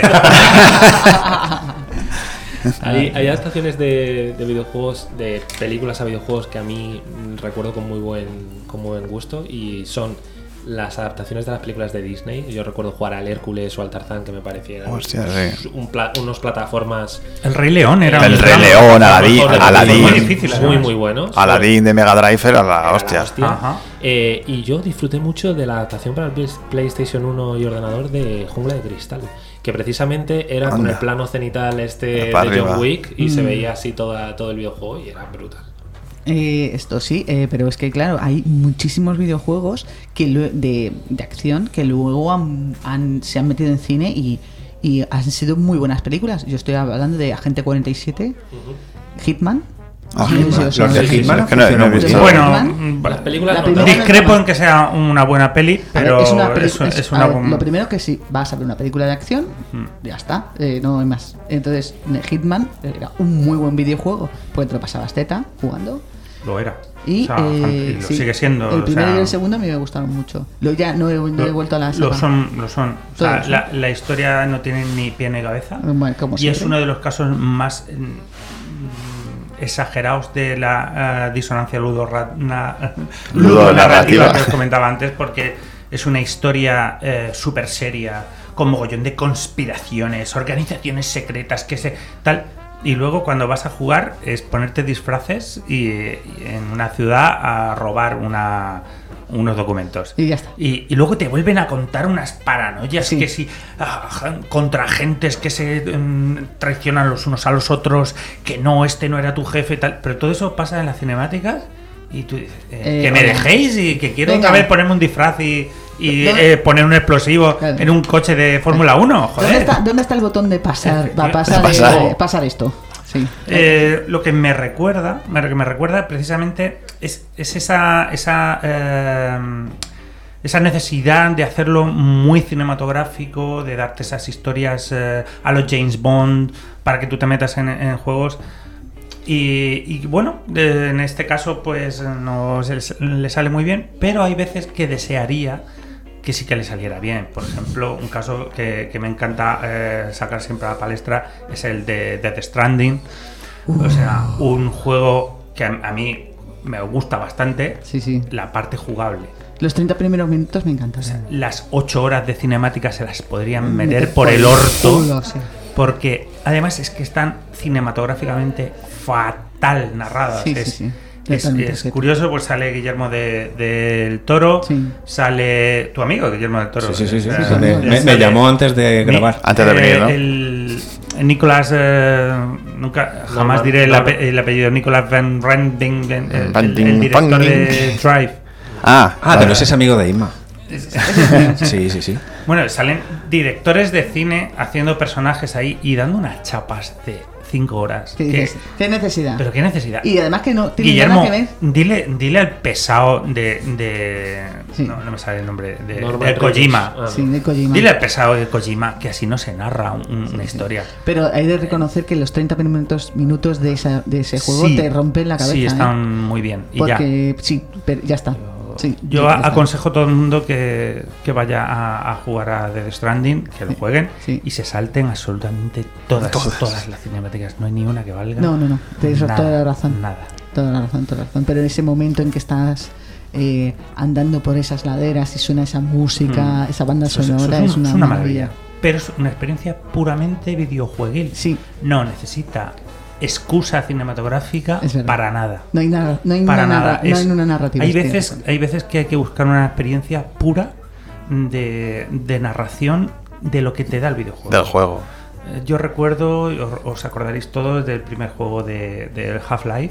Hay adaptaciones de videojuegos, de películas a videojuegos que a mí recuerdo con muy buen gusto, y son las adaptaciones de las películas de Disney. Yo recuerdo jugar al Hércules o al Tarzán, que me parecieran unos plataformas. El Rey León era el Rey León, Aladdin, muy difíciles, muy buenos. Aladdin de Mega Drive era la hostia. Y yo disfruté mucho de la adaptación para el PlayStation 1 y ordenador de Jungla de Cristal, que precisamente era con el plano cenital de John Wick, y se veía así todo el videojuego y era brutal. Esto sí, pero es que claro, hay muchísimos videojuegos de acción que luego se han metido en cine y han sido muy buenas películas. Yo estoy hablando de Agente 47, Hitman. Los de Hitman. Bueno, las películas discrepo en que sea una buena peli, pero es una lo primero que si vas a ver una película de acción, ya está, no hay más. Entonces, Hitman era un muy buen videojuego, porque te lo pasabas teta jugando. Lo era. Y, lo sigue siendo. El primero y el segundo a mí me gustaron mucho. Ya no he vuelto a la saga. Lo son. O sea, la historia no tiene ni pie ni cabeza. Bueno, como siempre. Es uno de los casos más exagerados de la disonancia ludonarrativa que os comentaba antes, porque es una historia súper seria, con mogollón de conspiraciones, organizaciones secretas y luego cuando vas a jugar es ponerte disfraces y en una ciudad a robar unos documentos. Y ya está. Y luego te vuelven a contar unas paranoias que si contra agentes que se traicionan los unos a los otros, que no, este no era tu jefe, tal. Pero todo eso pasa en las cinemáticas y tú dices, que me dejéis y que quiero otra vez ponerme un disfraz y poner un explosivo en un coche de Fórmula 1, joder. ¿Dónde está el botón de pasar? Pasar esto. Sí. Lo que me recuerda precisamente es esa necesidad de hacerlo muy cinematográfico, de darte esas historias a los James Bond para que tú te metas en juegos. Y bueno, en este caso pues no le sale muy bien, pero hay veces que desearía que sí que le saliera bien. Por ejemplo, un caso que me encanta sacar siempre a la palestra es el de Death Stranding. O sea, un juego que a mí me gusta bastante, la parte jugable. Los 30 primeros minutos me encantan. O sea, las 8 horas de cinemática se las podrían meter por el orto, porque además es que están cinematográficamente fatal narradas. Es curioso, pues sale Guillermo del Toro, sale tu amigo Guillermo del Toro. Sí. Me llamó antes de grabar. Antes de venir, ¿no? El Nicolas, jamás diré el apellido, Nicolas Van Rending, el director de Drive. Pero ese es amigo de Inma. Sí. Bueno, salen directores de cine haciendo personajes ahí y dando unas chapas de 5 horas. ¿Qué dices? ¿Qué necesidad? Pero qué necesidad. Y además que no tiene Guillermo, nada que ver. dile al pesado de Sí. no me sale el nombre, de Norman Kojima. Reedus. Sí, de Kojima. Dile al pesado de Kojima que así no se narra una historia. Pero hay de reconocer que los 30 minutos de ese juego Sí, te rompen la cabeza. Sí, están muy bien. Y Porque sí, pero ya está. Sí, Yo ya está. aconsejo a todo el mundo que vaya a jugar a Death Stranding, que lo jueguen Sí. y se salten absolutamente todas las cinemáticas. No hay ni una que valga. No. Tienes Nada, toda la razón. Nada. Toda la razón. Pero en ese momento en que estás andando por esas laderas y suena esa música, esa banda sonora, es una maravilla. Pero es una experiencia puramente videojueguil. Sí. No necesita excusa cinematográfica Es verdad. para nada. No hay nada, no hay Para una, nada. no hay una narrativa. Hay veces que hay que buscar una experiencia pura de narración de lo que te da el videojuego. Del juego. Yo recuerdo, os acordaréis todos del primer juego del Half-Life,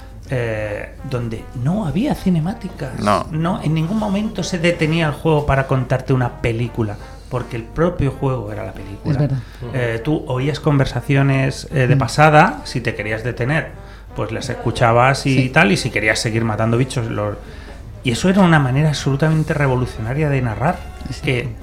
donde no había cinemáticas. No. En ningún momento se detenía el juego para contarte una película, porque el propio juego era la película. Es verdad. Tú oías conversaciones de pasada, si te querías detener, pues las escuchabas y Sí. tal, y si querías seguir matando bichos, y eso era una manera absolutamente revolucionaria de narrar, Sí.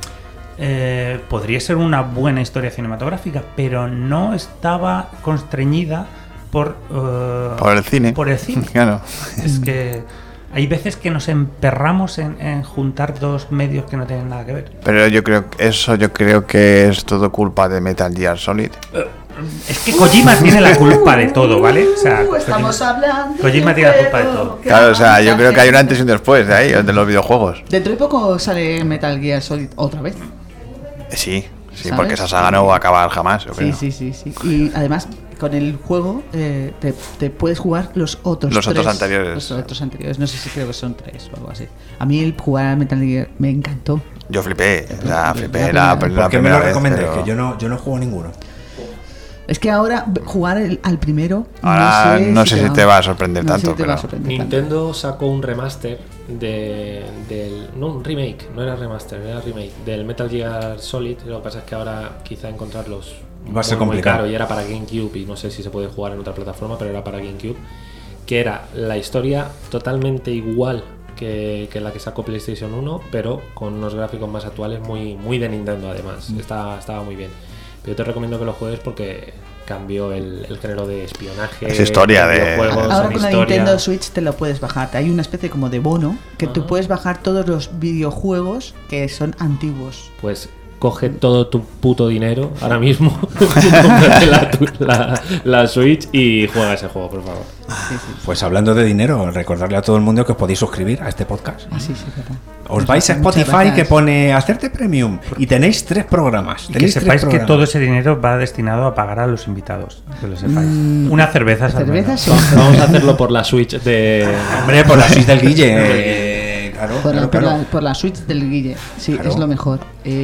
que podría ser una buena historia cinematográfica, pero no estaba constreñida por Por el cine. Por el cine. Claro. Es que hay veces que nos emperramos en juntar dos medios que no tienen nada que ver. Pero yo creo que es todo culpa de Metal Gear Solid. Es que Kojima tiene la culpa de todo, ¿vale? O sea, estamos hablando. Kojima tiene la culpa de todo. Claro, o sea, yo creo que hay un antes y un después de ahí, de los videojuegos. Dentro de poco sale Metal Gear Solid otra vez. Sí, ¿Sabes? porque esa saga no va a acabar jamás, yo creo. Sí. Y además, con el juego te puedes jugar los otros anteriores. Los otros anteriores. No sé si creo que son 3 o algo así. A mí el jugar a Metal Gear me encantó. Yo flipé, o sea, flipé La la primera. ¿Por qué me primera lo vez, recomendáis? pero- Que yo no juego ninguno. Es que ahora jugar al primero. Ahora no sé si te va a sorprender no sé tanto, si te va a pero- sorprender tanto. Nintendo sacó un remaster no, un remake, no era remaster, era remake del Metal Gear Solid. Lo que pasa es que ahora quizá encontrarlos Va a ser muy complicado. caro, y era para GameCube, y no sé si se puede jugar en otra plataforma, pero era para GameCube, que era la historia totalmente igual que la que sacó PlayStation 1, pero con unos gráficos más actuales, muy de Nintendo además. Estaba muy bien. Pero yo te recomiendo que lo juegues porque cambió el género de espionaje. Es historia de- videojuegos, Ahora en con la historia. Nintendo Switch te lo puedes bajar. Hay una especie como de bono que tú puedes bajar todos los videojuegos que son antiguos. Pues coge todo tu puto dinero ahora mismo, cómprate la Switch y juega ese juego, por favor. Sí, sí. Pues hablando de dinero, recordarle a todo el mundo que os podéis suscribir a este podcast. Ah, sí, verdad. Os vais a Muchas Spotify gracias. que pone hacerte premium y tenéis 3 programas. Y que Tenéis 3 sepáis que programas. todo ese dinero va destinado a pagar a los invitados. Que lo sepáis. Una cerveza. Cervezas sí. Vamos a hacerlo por la Switch de... Hombre, por la Switch del Guille. Claro, Por la Switch del Guille. Sí, Claro. es lo mejor.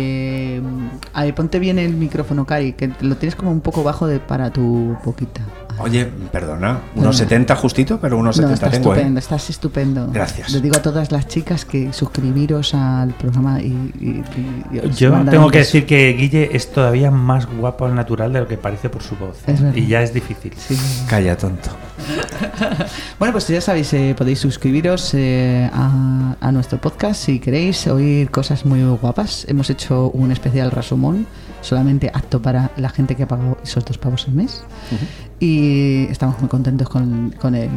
A ver, ponte bien el micrófono, Cari, que lo tienes como un poco bajo para tu boquita. Oye, perdona, unos 70 justito, pero unos No, 70 estás tengo, estupendo, estás estupendo. Gracias. Les digo a todas las chicas que suscribiros al programa y os Yo mandan tengo que besos. decir que Guille es todavía más guapo al natural de lo que parece por su voz. Es verdad. Y ya es difícil. Sí. Calla, tonto. Bueno, pues ya sabéis, podéis suscribiros a nuestro podcast si queréis oír cosas muy guapas. Hemos hecho un especial Rasomón, solamente apto para la gente que ha pagado esos 2 pavos al mes. Y estamos muy contentos con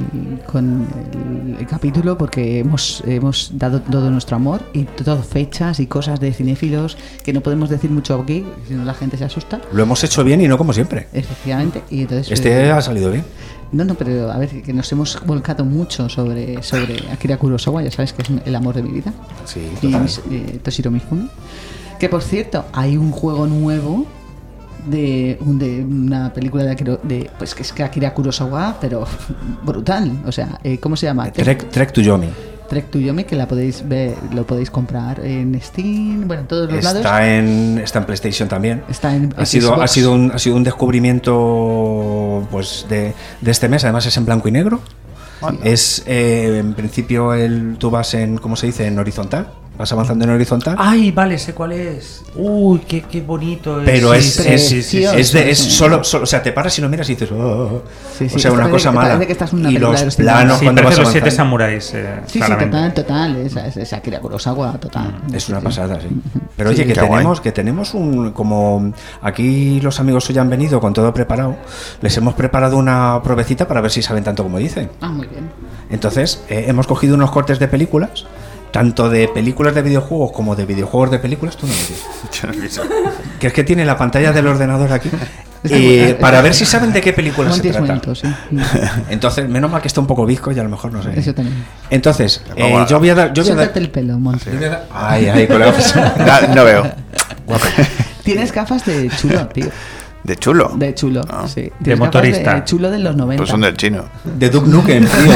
el capítulo porque hemos dado todo nuestro amor y todo fechas y cosas de cinéfilos que no podemos decir mucho aquí, si no la gente se asusta. Lo hemos hecho bien y no como siempre. Efectivamente. Y entonces, Este ha salido bien. No, pero a ver, que nos hemos volcado mucho sobre Akira Kurosawa, ya sabes que es el amor de mi vida. Sí, Y total. Toshiro Mifune. Que por cierto, hay un juego nuevo de una película pues que es que Akira Kurosawa, pero brutal. O sea, ¿cómo se llama? Trek to Yomi. Trek to Yomi, que la podéis ver, lo podéis comprar en Steam, bueno, en todos los lados. Está en PlayStation también. Está en Ha sido Xbox. un descubrimiento pues de este mes. Además es en blanco y negro. Es en principio tú vas en, ¿cómo se dice? En horizontal. vas avanzando en horizontal. Ay, vale, sé cuál es. Uy, qué bonito es. Pero sí, solo, o sea, te paras y lo miras y dices, oh. Sí, sí, o sea, una cosa mala. Parece que estás en una Y película de los los planos Sí, cuando vas parece los 7 avanzando. samuráis. Sí, claramente. total. Esa Akira Kurosawa, total. Es una Sí. pasada, sí. Pero oye, qué guay. que tenemos un... Como aquí los amigos suyos han venido con todo preparado, les hemos preparado una pruebecita para ver si saben tanto como dicen. Ah, muy bien. Entonces, hemos cogido unos cortes de películas, tanto de películas de videojuegos como de videojuegos de películas, tú no me dices. Yo no he visto. Que es que tiene la pantalla del ordenador aquí, para ver si saben de qué película se Monty es trata. bonito, sí. Entonces, menos mal que está un poco visco y a lo mejor no sé. Eso también. Entonces, Vamos a- yo voy a dar... Suéltate el pelo, Monty. Ay, colega. No veo. Tienes gafas de chulo, tío. ¿De chulo? De chulo, Ah. sí. De Tienes gafas motorista. De chulo de los 90. Pues son del chino. De Duke Nukem, tío.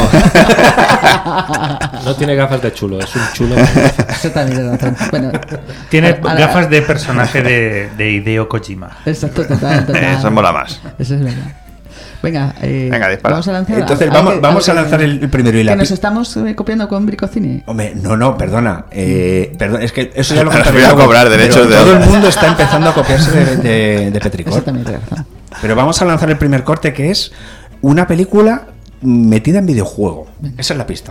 No tiene gafas de chulo, es un chulo. Eso también es razón. Bueno, Tiene ahora- gafas de personaje de Hideo Kojima. Exacto, total. Eso mola más. Eso es verdad. Venga, Venga, dispara. vamos a lanzar. Entonces, vamos a lanzar el primero y la Que nos pi- estamos copiando con Bricocine. Hombre, no, perdona. Perdón, es que eso ya lo Os contaré voy a luego, cobrar derechos pero de todo autor. el mundo está empezando a copiarse de Petricor. Eso también es razón. Pero vamos a lanzar el primer corte, que es una película metida en videojuego. Esa es la pista.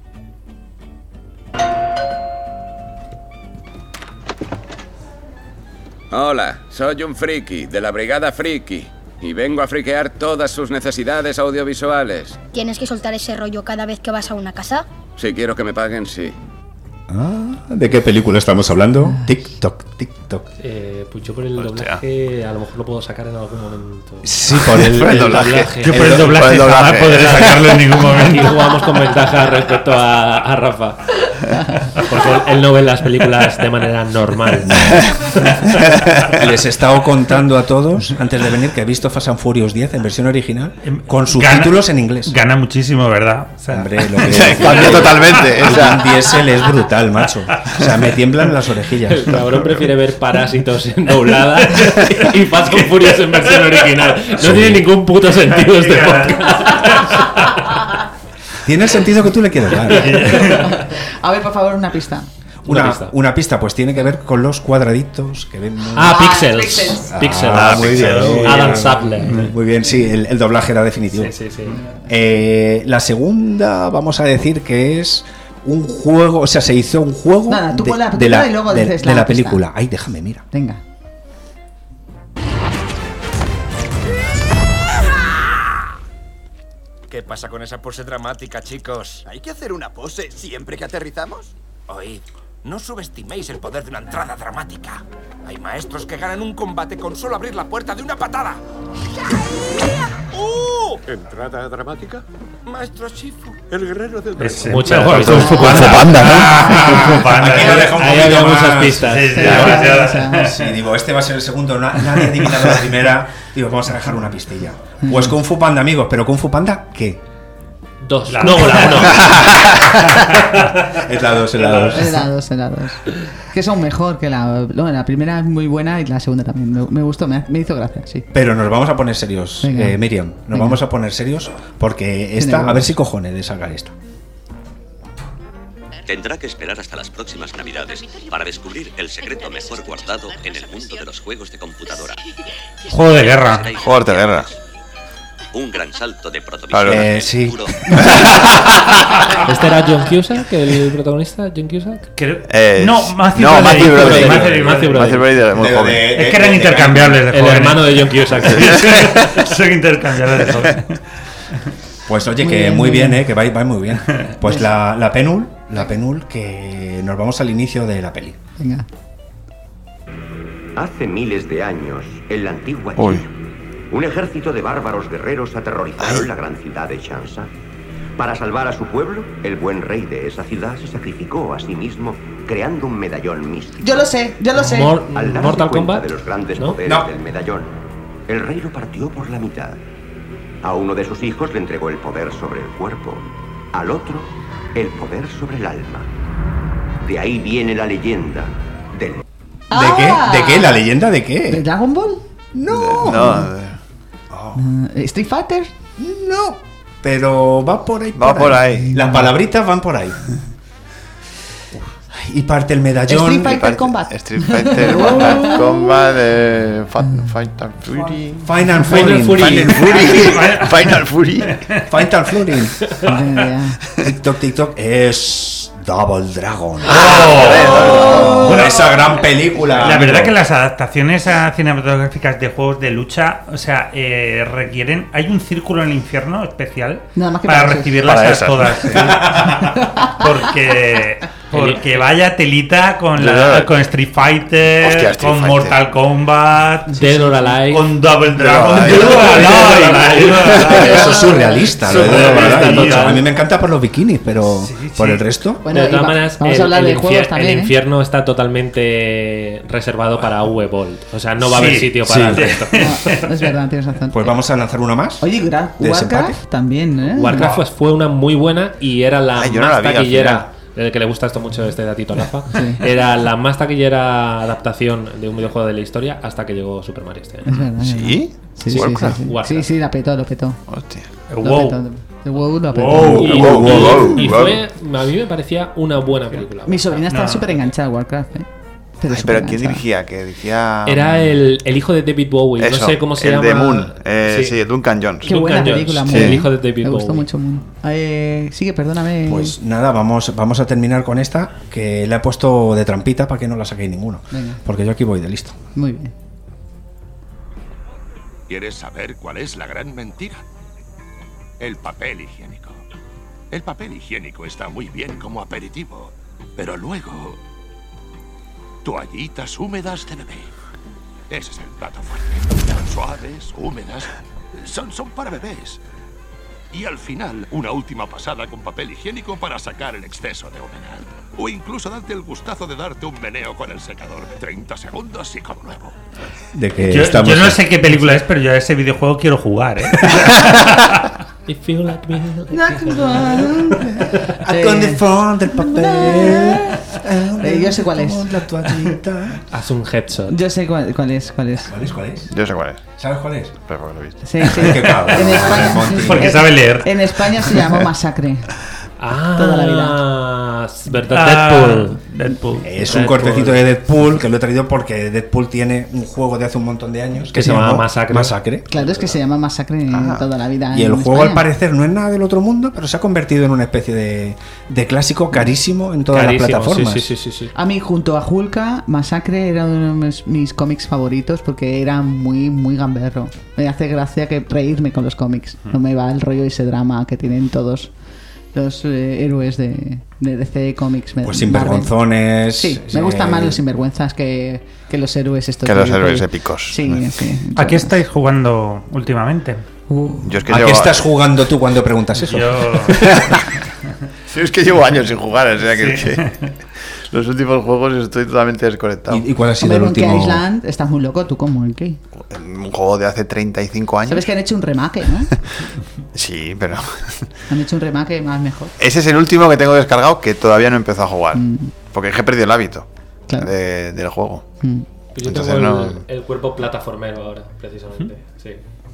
Hola, soy un friki de la Brigada Friki y vengo a friquear todas sus necesidades audiovisuales. ¿Tienes que soltar ese rollo cada vez que vas a una casa? Si quiero que me paguen, sí. ¿De qué película estamos hablando? TikTok. Pues yo por el Hostia. doblaje a lo mejor lo puedo sacar en algún momento. Sí, por el doblaje. Yo por el doblaje por el doblaje. jamás podré sacarlo en ningún Aquí momento. jugamos con ventaja respecto a Rafa. Porque él no ve las películas de manera normal. Les he estado contando a todos, antes de venir, que he visto Fast and Furious 10 en versión original, con subtítulos en inglés. Gana muchísimo, ¿verdad? O sea, Hombre, lo que Cambia totalmente. O el sea, Vin Diesel es brutal, macho. O sea, me tiemblan las orejillas. El cabrón prefiere ver Parásitos en doblada y Fast and Furious en versión original. No tiene ningún puto sentido este podcast. Tiene el sentido que tú le quieres dar. A ver, por favor, una pista. Una pista, pues tiene que ver con los cuadraditos que vemos. Pixels. Pixels. Muy bien. Adam Sandler. Muy bien, sí, el doblaje era definitivo. Sí. La segunda, vamos a decir que es un juego, o sea, se hizo un juego Nada, tú pon la de película la, y luego de- dices de la la pista. película. Ay, déjame, mira. Venga. ¿Qué pasa con esa pose dramática, chicos? ¿Hay que hacer una pose siempre que aterrizamos? Oíd, no subestiméis el poder de una entrada dramática. Hay maestros que ganan un combate con solo abrir la puerta de una patada. ¿Entrada dramática? Maestro Shifu, el guerrero del es, Muchas mejor pistas. Kung Fu Panda. Kung Fu Panda. Aquí lo dejo un Ahí poquito había más. muchas pistas. Sí, sí, Sí, demasiadas. Sí, digo, este va a ser el segundo, nadie ha adivinado la primera. Digo, vamos a dejar una pistilla. Pues Kung Fu Panda, amigos, pero Kung Fu Panda, ¿qué? 2. La- No, la 1. Es la 2, es la 2. Helados. Que son mejor que la. No, la primera es muy buena y la segunda también. Me gustó, me hizo gracia, sí. Pero nos vamos a poner serios, Venga. Miriam. Nos Venga. vamos a poner serios porque esta, Tiene a ver si cojones de sacar esta. Tendrá que esperar hasta las próximas Navidades para descubrir el secreto mejor guardado en el mundo de los juegos de computadora. Juego de guerra. Juegos de guerra. Un gran salto de Claro. prototipos. Sí. ¿Este era John Cusack, el protagonista? ¿John Cusack? No, Matthew no, Broderick. Matthew Broderick. Matthew Broderick, muy De- joven. de- Es que eran intercambiables de El jóvenes. hermano de John Cusack. Son intercambiables de jóvenes. Pues oye, Muy que bien, muy muy bien, bien. que va muy bien. Pues la penul, que nos vamos al inicio de la peli. Venga. Hace miles de años, en la antigua Uy. China, un ejército de bárbaros guerreros aterrorizaron la gran ciudad de Shanxia. Para salvar a su pueblo, el buen rey de esa ciudad se sacrificó a sí mismo creando un medallón místico. Yo lo sé. Al darse Mortal cuenta Kombat. de los grandes ¿No? poderes No. del medallón, el rey lo partió por la mitad. A uno de sus hijos le entregó el poder sobre el cuerpo, al otro el poder sobre el alma. De ahí viene la leyenda del... ¿De qué? ¿La leyenda de ¿De qué? Dragon Ball? No. No, ¿Street Fighter? No. Pero va por ahí. Va por ahí. Las palabritas van por ahí. Y parte el medallón. Street Fighter Combat. Street Fighter Combat, Final Fury. Final Fury. Final Fury. TikTok es Double Dragon. Bueno, esa gran película. La verdad que las adaptaciones cinematográficas de juegos de lucha, o sea, requieren. Hay un círculo en el infierno especial para recibirlas a todas. Porque vaya telita con Street Fighter, Hostia, Street con Fighter. Mortal Kombat, Dead or Alive, con Double Dragon. Eso es surrealista. Surrealista. A mí me encanta por los bikinis, pero por el resto. Bueno, de todas maneras, vamos a hablar de juegos también. El infierno está totalmente reservado para Uwe-Boll. O sea, no va a haber sitio para el resto. No, es verdad, tienes razón. Pues vamos a lanzar una más. Oye, Warcraft también, ¿eh? Warcraft pues, fue una muy buena y era la yo no más la vi, al taquillera. El que le gusta esto mucho este datito a Rafa. Era la más taquillera adaptación de un videojuego de la historia hasta que llegó Super Mario este año. Es verdad, ¿Sí? Sí, Warcraft. sí, la petó. Hostia. El WoW lo petó. Y fue, a mí me parecía una buena película. Mi sobrina está súper enganchada a Warcraft, ¿eh? Pero ¿quién dirigía? Que decía... Era el hijo de David Bowie. Eso, no sé cómo se el llama. de Moon. Sí, Duncan Jones. Qué buena película, Moon. El hijo de David Me Bowie. gustó mucho Moon. Sigue, perdóname. Pues nada, vamos a terminar con esta, que la he puesto de trampita para que no la saquéis ninguno. Venga. Porque yo aquí voy de listo. Muy bien. ¿Quieres saber cuál es la gran mentira? El papel higiénico. El papel higiénico está muy bien como aperitivo, pero luego... toallitas húmedas de bebé. Ese es el plato fuerte. Suaves, húmedas, son para bebés. Y al final, una última pasada con papel higiénico para sacar el exceso de humedad. O incluso darte el gustazo de darte un meneo con el secador. 30 segundos y como nuevo. De que Yo no sé qué película es, pero yo a ese videojuego quiero jugar, ¿eh? If you like me, Con el fondo del papel. Yo sé cuál es. La toallita. haz un headshot. Yo sé cuál es. ¿Cuál es? Yo sé cuál es. ¿Sabes cuál es? Pero porque lo he visto. Sí. Qué cabrón. En España, Porque sabe leer. En España se llamó Masacre. Toda la vida. ¿Verdad? Deadpool. Es un cortecito de Deadpool que lo he traído porque Deadpool tiene un juego de hace un montón de años que se llama llamó Masacre. Claro, es que se llama Masacre toda la vida. Y el en juego España. al parecer no es nada del otro mundo, pero se ha convertido en una especie de clásico carísimo en todas las plataformas. Sí. A mí, junto a Hulka, Masacre era uno de mis cómics favoritos porque era muy, muy gamberro. Me hace gracia que reírme con los cómics. No me va el rollo y ese drama que tienen todos los héroes de DC Comics. Pues sinvergonzones. Sí, me gustan más los sinvergüenzas que los héroes estos. Que los héroes épicos. Sí. ¿A qué estáis jugando últimamente? Yo es que ¿A qué estás jugando tú cuando preguntas eso? Sí, es que llevo años sin jugar, o sea que los últimos juegos estoy totalmente desconectado. ¿Y cuál ha sido el último? Monkey Island, estás muy loco, tú como Monkey. Un juego de hace 35 años. Sabes que han hecho un remake, ¿no? Sí, pero... Han hecho un remake más mejor. Ese es el último que tengo descargado que todavía no he empezado a jugar. Porque es que he perdido el hábito del juego. Yo Entonces tengo el cuerpo plataformero ahora, precisamente. Sí.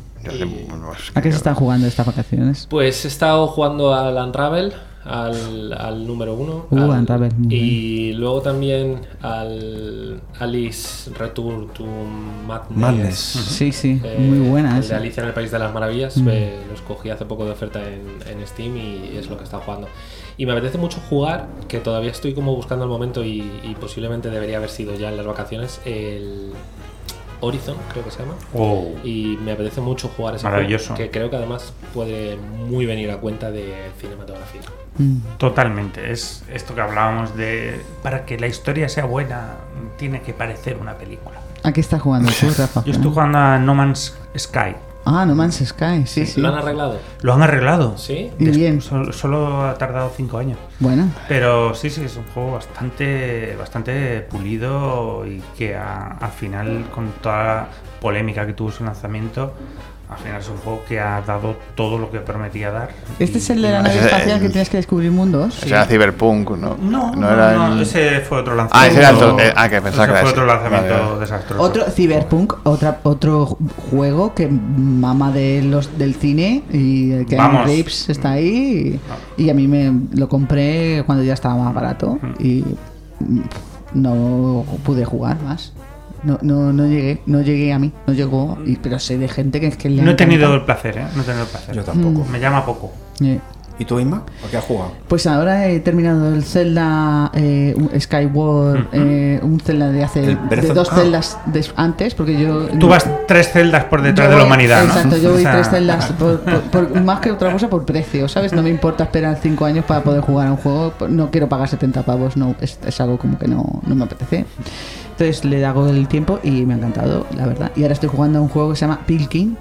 ¿A qué se están jugando estas vacaciones? Pues he estado jugando al Unravel, al número 1. Unravel. Y luego también al Alice Return to Madness. Sí, muy buena. El de Alicia en el País de las Maravillas. Lo escogí hace poco de oferta en Steam y es lo que he estado jugando. Y me apetece mucho jugar, que todavía estoy como buscando el momento y posiblemente debería haber sido ya en las vacaciones, el Horizon, creo que se llama. Y me apetece mucho jugar ese maravilloso juego, que creo que además puede muy venir a cuenta de cinematografía. Totalmente. Es esto que hablábamos de... Para que la historia sea buena, tiene que parecer una película. ¿A qué estás jugando tú, Rafa? Yo estoy jugando a No Man's Sky. No Man's Sky, sí. ¿Lo han arreglado? Lo han arreglado. ¿Sí? Y bien. Solo ha tardado 5 años. Bueno. Pero sí, es un juego bastante pulido y que al final, con toda la polémica que tuvo su lanzamiento, al final es un juego que ha dado todo lo que prometía dar. ¿Este es el de la nave espacial que tienes que descubrir mundos? Sí. Era Cyberpunk, ¿no? No, ese fue otro lanzamiento. Ese era que pensaba que era fue otro lanzamiento desastroso. Otro Cyberpunk, otro juego que mama del cine y que Reeves está ahí y a mí me lo compré cuando ya estaba más barato y no pude jugar más. No llegué a mí, no llegó, pero sé de gente que es que le No he tenido encanta. el placer, No he tenido el placer. Yo tampoco. Me llama poco. ¿Y tú, Inma? ¿A qué has jugado? Pues ahora he terminado el Zelda Skyward, un Zelda de hace de dos celdas antes, porque yo... Tú vas 3 celdas por detrás de la humanidad, ¿no? Exacto, yo voy O sea, 3 celdas, más que otra cosa por precio, ¿sabes? No me importa esperar 5 años para poder jugar a un juego, no quiero pagar 70 pavos, no, es algo como que no me apetece. Entonces le hago el tiempo y me ha encantado, la verdad. Y ahora estoy jugando a un juego que se llama Pilkin,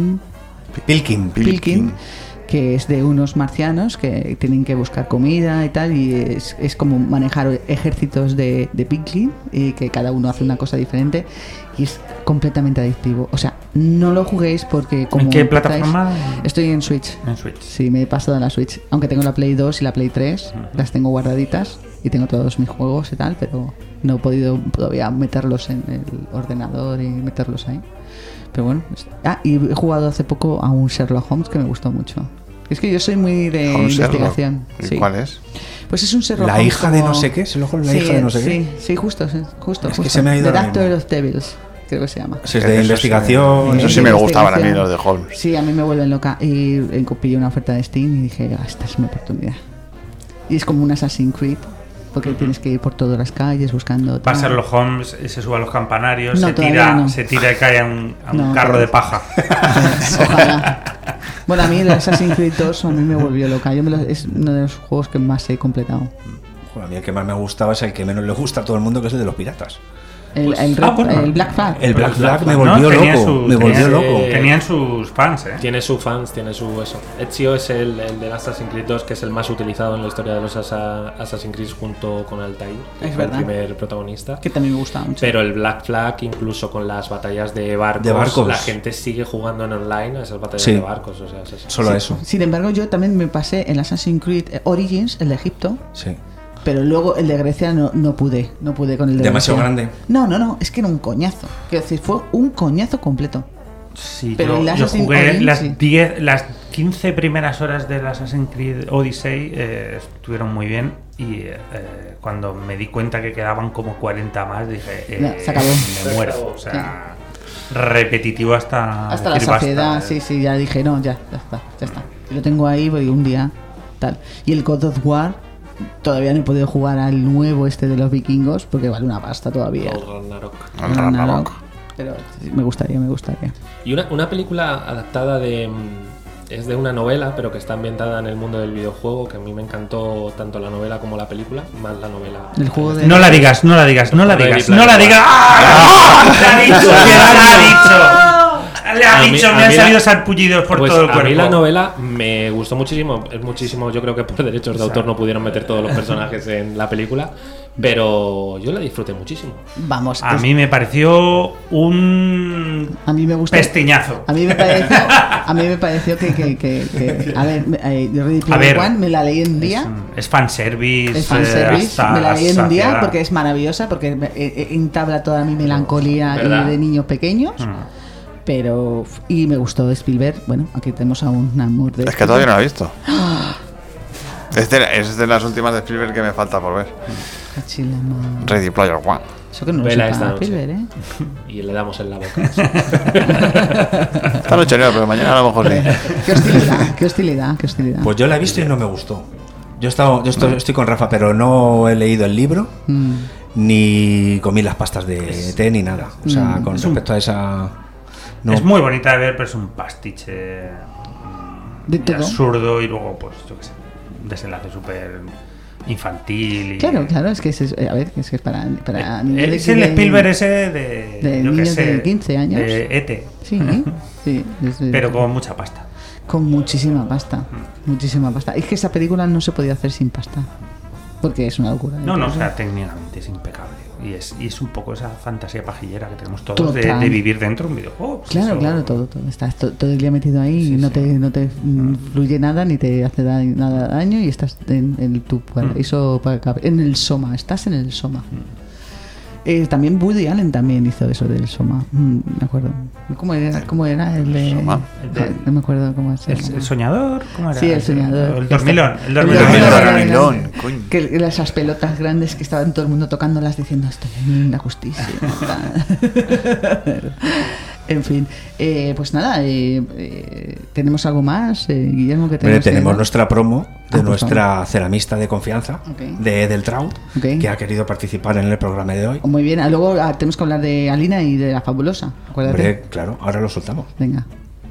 que es de unos marcianos que tienen que buscar comida y tal, y es como manejar ejércitos de Pilkin, y que cada uno hace una cosa diferente, y es completamente adictivo. O sea, no lo juguéis porque como... ¿En qué plataforma? Estoy en Switch. En Switch. Sí, me he pasado a la Switch, aunque tengo la Play 2 y la Play 3, las tengo guardaditas y tengo todos mis juegos y tal, pero no he podido todavía meterlos en el ordenador y meterlos ahí. Pero bueno, y he jugado hace poco a un Sherlock Holmes que me gustó mucho. Es que yo soy muy de investigación. ¿Y cuál es? Pues es un Sherlock La Holmes hija de no sé qué, Sherlock Holmes, la hija de no sé qué. Sí, justo. Es que se me ha ido The ahora Doctor mismo. of Devils, creo que se llama. Es de investigación. Eso sí me gustaban a mí los de Holmes. Sí, a mí me vuelven loca. Y pillé una oferta de Steam y dije, esta es mi oportunidad. Y es como un Assassin's Creed, porque tienes que ir por todas las calles buscando... Va a ser los Holmes, se sube a los campanarios, No, se tira y cae a un No, carro de paja. Ojalá. Bueno, a mí el Assassin's Creed 2 a mí me volvió loca. Es uno de los juegos que más he completado. Joder, a mí el que más me gustaba es el que menos le gusta a todo el mundo, que es el de los piratas. El Black Flag. El Black Flag me volvió loco. Tenían sus fans, Tiene sus fans, tiene su eso. Ezio es el del Assassin's Creed 2, que es el más utilizado en la historia de los Assassin's Creed junto con Altair, que Es fue verdad. el primer protagonista. Que también me gusta mucho. Pero el Black Flag, incluso con las batallas de barcos, la gente sigue jugando en online a esas batallas de barcos. O sea, Solo eso. Sin embargo, yo también me pasé el Assassin's Creed Origins, el de Egipto. Sí. Pero luego el de Grecia no pude con el de Demasiado Grecia. grande. No, es que era un coñazo. Quiero decir, fue un coñazo completo. Sí, pero el yo Assassin's jugué Origins, las 15 primeras horas del Assassin's Creed Odyssey, estuvieron muy bien, y cuando me di cuenta que quedaban como 40 más, dije, se acabó. Me muero. O sea, repetitivo hasta la decir saciedad, basta. sí, ya dije, no, ya está. Lo tengo ahí, voy un día, tal. Y el God of War, todavía no he podido jugar al nuevo de los vikingos, porque vale una pasta todavía. Ragnarok. Pero sí, me gustaría. Y una película adaptada es de una novela, pero que está ambientada en el mundo del videojuego, que a mí me encantó tanto la novela como la película, más la novela. El juego de... No la digas. ¡Ah! Le ha dicho, me han salido sarpullidos por todo el cuerpo. A mí la novela me gustó muchísimo. Es muchísimo, yo creo que por derechos de autor no pudieron meter todos los personajes en la película, pero yo la disfruté muchísimo. Vamos. A mí me pareció un pestiñazo. A mí me pareció que a ver, Ready Player One me la leí en un día. Es fanservice. Me la leí en un día porque es maravillosa, porque entabla toda mi melancolía de niños pequeños. Pero y me gustó Spielberg. Bueno, aquí tenemos a un amor de... Es que todavía no la he visto. Es de las últimas de Spielberg que me falta por ver. Ready Player One. Eso que no lo Vela sepa esta noche. Spielberg, Y le damos en la boca. Esta noche no, pero mañana a lo mejor sí. Qué hostilidad. Pues yo la he visto y no me gustó. Yo estoy con Rafa, pero no he leído el libro, ni comí las pastas de té, ni nada. O sea, con respecto a esa... No. Es muy bonita de ver, pero es un pastiche de absurdo, y luego, pues, yo qué sé, un desenlace súper infantil. Claro, es que es para niños es el Spielberg ese de niños de 15 años. De ET. Sí. Pero con mucha pasta. Con muchísima pasta. Es que esa película no se podía hacer sin pasta. Porque es una locura. No, o sea, técnicamente es impecable. Y es un poco esa fantasía pajillera que tenemos todos de vivir dentro de un videojuego. Pues claro, todo. Estás todo el día metido ahí y no te fluye nada, ni te hace nada daño, y estás en tu paraíso, en el Soma. Estás en el Soma. También Woody Allen también hizo eso del Soma. Me acuerdo. ¿Cómo era el de Soma? No me acuerdo cómo es. ¿El soñador? ¿Cómo era? Sí, el soñador. El dormilón. El dormilón, coño. Que esas pelotas grandes que estaban todo el mundo tocándolas diciendo estoy en la justicia. En fin, pues nada, tenemos algo más, Guillermo, que tenemos nuestra promo de nuestra favor. ceramista de confianza, de Edeltraud, que ha querido participar en el programa de hoy. Muy bien, luego tenemos que hablar de Alina y de la Fabulosa, acuérdate. Hombre, claro, ahora lo soltamos. Venga.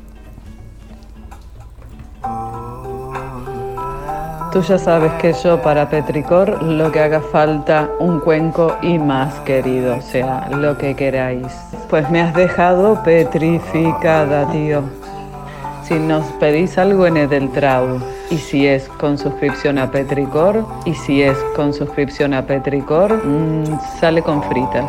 Tú ya sabes que yo para Petricor lo que haga falta un cuenco y más, querido, sea lo que queráis. Pues me has dejado petrificada, tío. Si nos pedís algo en Edeltraud, y si es con suscripción a Petricor, sale con fritas.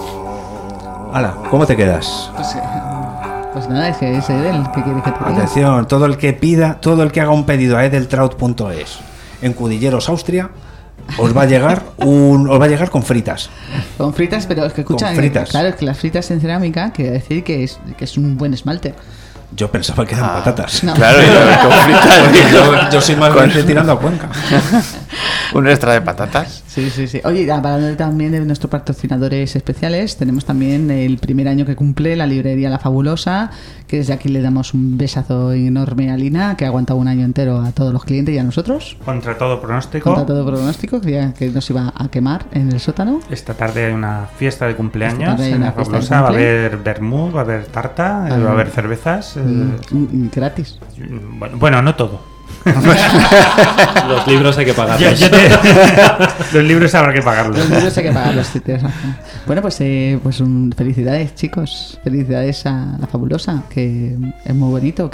Hala, ¿cómo te quedas? Pues nada, ese es Edel, ¿qué quieres que te diga? Atención, todo el que haga un pedido a edeltraud.es en Cudilleros, Austria, os va a llegar con fritas. Con fritas, pero es que escucha, con fritas. Claro, es que las fritas en cerámica quiere decir que es un buen esmalte. Yo pensaba que eran patatas. No. Claro, con fritas. yo soy más bien tirando a Cuenca. Un extra de patatas. Sí. Oye, hablando también de nuestros patrocinadores especiales, tenemos también el primer año que cumple la librería La Fabulosa, que desde aquí le damos un besazo enorme a Lina, que ha aguantado un año entero a todos los clientes y a nosotros. Contra todo pronóstico, que nos iba a quemar en el sótano. Esta tarde hay una fiesta de cumpleaños en La Fabulosa. Va a haber vermut, va a haber tarta, va a haber cervezas. Gratis. Bueno, no todo. Los libros hay que pagarlos. Los libros habrá que pagarlos. Los libros hay que pagarlos. Sí, bueno, pues felicidades, chicos. Felicidades a La Fabulosa, que es muy bonito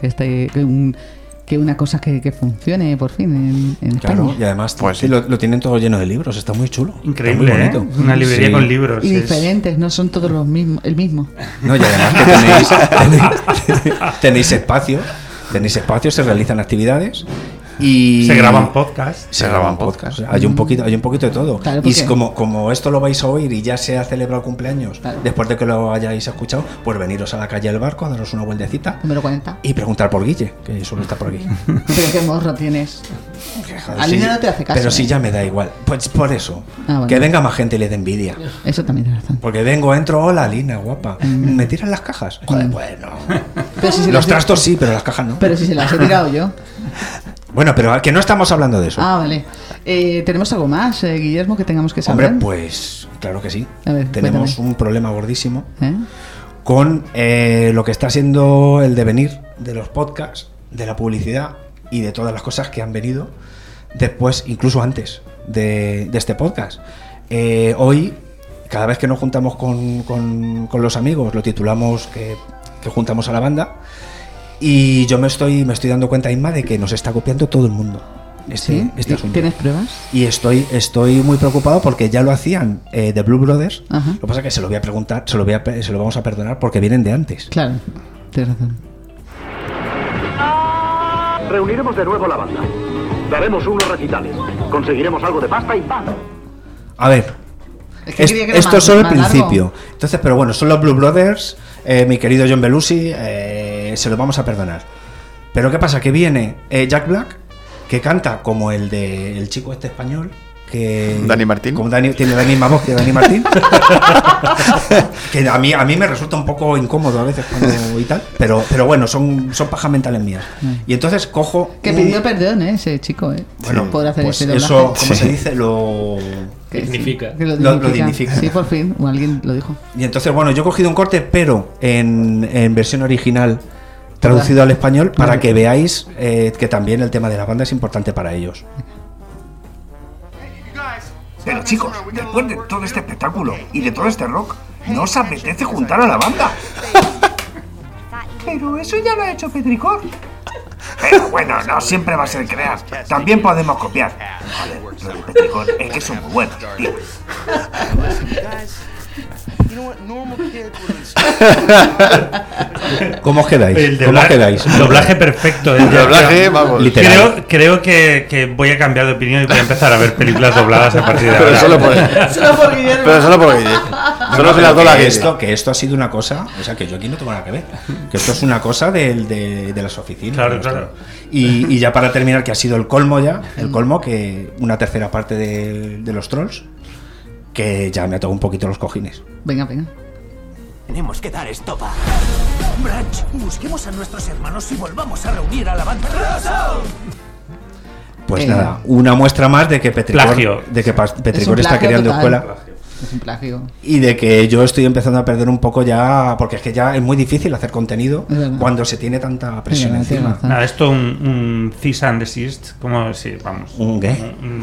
que una cosa que funcione por fin en claro, España. Y además pues sí, lo tienen todo lleno de libros, está muy chulo. Increíble, muy bonito. Una librería con libros. Y diferentes, no son todos los mismos, el mismo. No, y además que tenéis espacio, se realizan actividades y se graban podcasts. O sea, hay un poquito de todo. Claro, y como esto lo vais a oír y ya se ha celebrado el cumpleaños, después de que lo hayáis escuchado, pues veniros a la calle del Barco a daros una vueltecita. Número 40. Y preguntar por Guille, que solo está por aquí. Pero qué morro tienes. A Lina no te hace caso. Pero si ya me da igual. Pues por eso. Bueno. Que venga más gente y le dé envidia. Eso también tienes razón. Porque entro, hola Lina, guapa. ¿Me tiran las cajas? Joder, bueno. Pero si los trastos sí, pero las cajas no. Pero si se las he tirado yo. Bueno, pero que no estamos hablando de eso. Ah, vale. ¿Tenemos algo más, Guillermo, que tengamos que saber? Hombre, pues claro que sí. A ver, tenemos un problema gordísimo con lo que está siendo el devenir de los podcasts, de la publicidad y de todas las cosas que han venido después, incluso antes de este podcast. Hoy, cada vez que nos juntamos con los amigos, lo titulamos que juntamos a la banda. Y yo me estoy dando cuenta, Inma, de que nos está copiando todo el mundo este asunto. ¿Tienes pruebas? Y estoy muy preocupado porque ya lo hacían The Blue Brothers. Ajá. Lo que pasa es que se lo voy a preguntar, se lo vamos a perdonar porque vienen de antes. Claro, tienes razón. Reuniremos de nuevo la banda. Daremos unos recitales. Conseguiremos algo de pasta y ¡pam! A ver, esto es solo el principio. Entonces, pero bueno, son los Blue Brothers, mi querido John Belushi, se lo vamos a perdonar. Pero ¿qué pasa? Que viene Jack Black, que canta como el chico este español, que Dani Martín. Como tiene la misma voz que Dani Martín. Que a mí me resulta un poco incómodo a veces y tal, pero bueno, son pajas mentales mías. Y entonces cojo que pidió perdón ese chico, bueno, por hacer pues ese doblaje. eso, como se dice, lo dignifica. Sí, lo dignifica. Sí, por fin, o alguien lo dijo. Y entonces, bueno, yo he cogido un corte, pero en versión original, traducido al español, para que veáis que también el tema de la banda es importante para ellos. Pero chicos, después de todo este espectáculo y de todo este rock, ¿no os apetece juntar a la banda? Pero eso ya lo ha hecho Petricor. Pero bueno, no siempre va a ser crear. También podemos copiar. Joder, lo de Petricor es que son muy buenos, tío. ¿Cómo os quedáis? El ¿Cómo os quedáis? doblaje perfecto. El doblaje, vamos. Literal. Creo que voy a cambiar de opinión y voy a empar a ver películas dobladas a partir de Pero ahora. solo por Guillermo. Pero solo por Guille. Solo se las doy la Guille. Que esto ha sido una cosa, o sea, que yo aquí no tengo nada que ver. Que esto es una cosa de las oficinas. Claro, claro. Y ya para terminar, que ha sido el colmo ya, que una tercera parte de los trolls, que ya me ha tocado un poquito los cojines. Venga. Tenemos que dar estopa. Branch, busquemos a nuestros hermanos y volvamos a reunir a la banda. Pues nada, una muestra más de que Petricor está creando escuela. Es un plagio. Y de que yo estoy empezando a perder un poco ya, porque es que ya es muy difícil hacer contenido cuando se tiene tanta presión encima. Nada, esto un cease and desist, como si, vamos. ¿Un qué?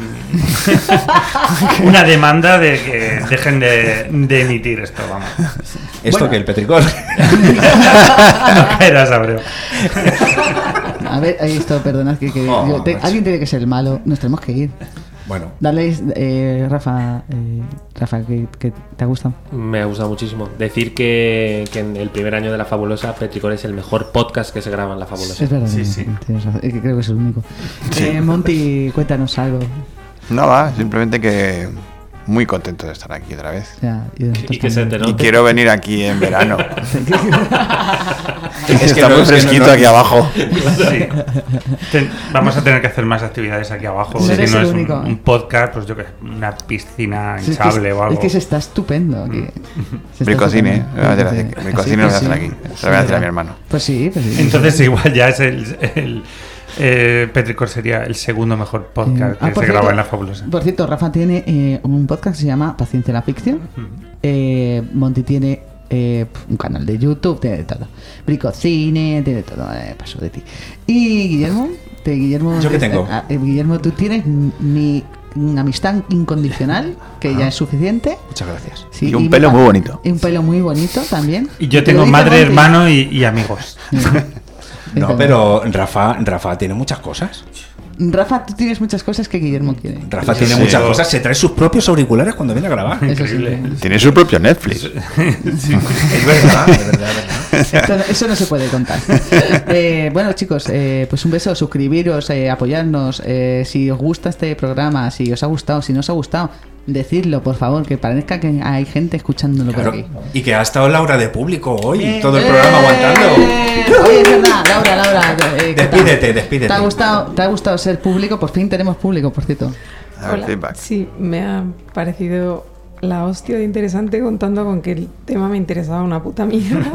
Una demanda de que dejen de emitir esto, vamos. ¿Esto que el Petricor? No caerás, Abreu. A ver, ahí esto, perdonad que alguien tiene que ser el malo. Nos tenemos que ir. Bueno. Dale, Rafa, que te ha gustado. Me ha gustado muchísimo. Decir que en el primer año de La Fabulosa, Petricor es el mejor podcast que se graba en La Fabulosa. Es verdad, sí. Tienes razón. Creo que es el único. Sí. Monty, cuéntanos algo. Nada, simplemente que muy contento de estar aquí otra vez. Y que se te note. Y quiero venir aquí en verano. Es que está muy fresquito aquí abajo. Sí. Vamos a tener que hacer más actividades aquí abajo. No si eres no el es único. un podcast, pues yo que una piscina hinchable o algo. Es que se está estupendo aquí. Bricocine, Bricocine lo voy a hacer aquí. Se lo voy a decir a mi hermano. Pues sí. Entonces igual ya es Petricor sería el segundo mejor podcast que se graba en La Fabulosa. Por cierto, Rafa tiene un podcast que se llama Paciencia en la Ficción. Monty tiene un canal de YouTube, tiene de todo. Bricocine, tiene de todo. Paso de ti. Y Guillermo, ¿yo qué tengo? Guillermo, tú tienes mi amistad incondicional, que ya es suficiente. Muchas gracias. Sí, y un pelo muy bonito. Y un pelo muy bonito también. Y yo tengo madre, hermano y amigos. No, pero Rafa tiene muchas cosas. Rafa, tú tienes muchas cosas que Guillermo quiere. Rafa tiene muchas cosas. Se trae sus propios auriculares cuando viene a grabar. Increíble. Tiene su propio Netflix. Sí. Es verdad. Eso no se puede contar. Bueno, chicos, pues un beso, suscribiros, apoyarnos. Si os gusta este programa, si os ha gustado, si no os ha gustado, decidlo, por favor, que parezca que hay gente escuchándolo por aquí. Y que ha estado Laura de público hoy, todo el programa aguantando. Oye, es verdad, Laura. Despídete. ¿Te ha gustado ser público? Por fin tenemos público, por cierto. Hola. Sí, me ha parecido la hostia de interesante, contando con que el tema me interesaba una puta mierda.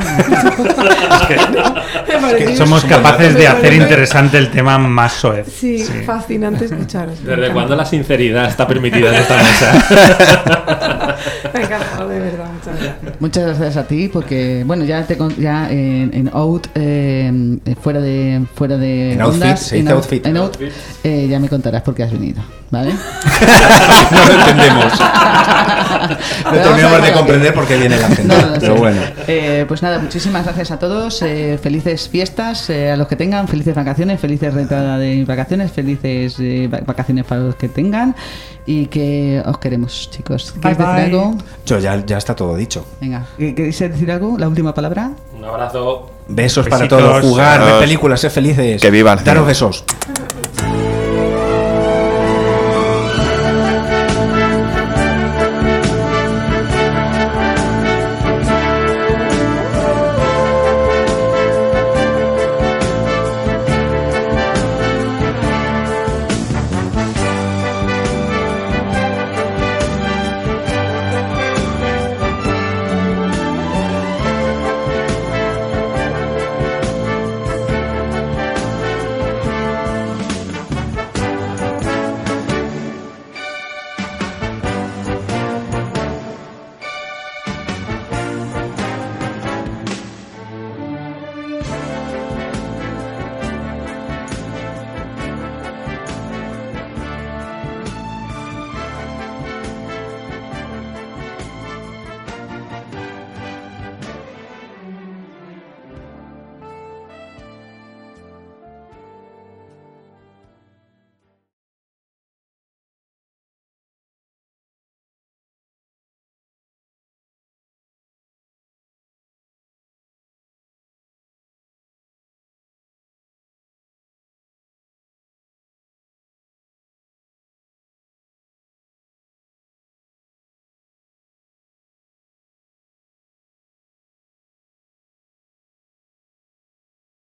Es que somos capaces de hacer interesante el tema más soez. Sí, fascinante escucharos. ¿Desde cuándo la sinceridad está permitida en esta mesa? Me ha encantado, de verdad, muchas gracias. Muchas gracias a ti, porque bueno, ya en Out, fuera de en ondas, Outfit, en Outfit, ya me contarás por qué has venido, ¿vale? No lo entendemos. No terminamos de comprender por qué viene la gente. Pero bueno. Pues nada, muchísimas gracias a todos. Felices fiestas a los que tengan, felices vacaciones, felices retradas de vacaciones, felices vacaciones para los que tengan. Y que os queremos, chicos. ¿Queréis decir algo? Yo ya está todo dicho. Venga, ¿queréis decir algo? ¿La última palabra? Un abrazo. Besos Besitos. para todos. Jugar, ver películas, ser felices. Que vivan. Daros besos.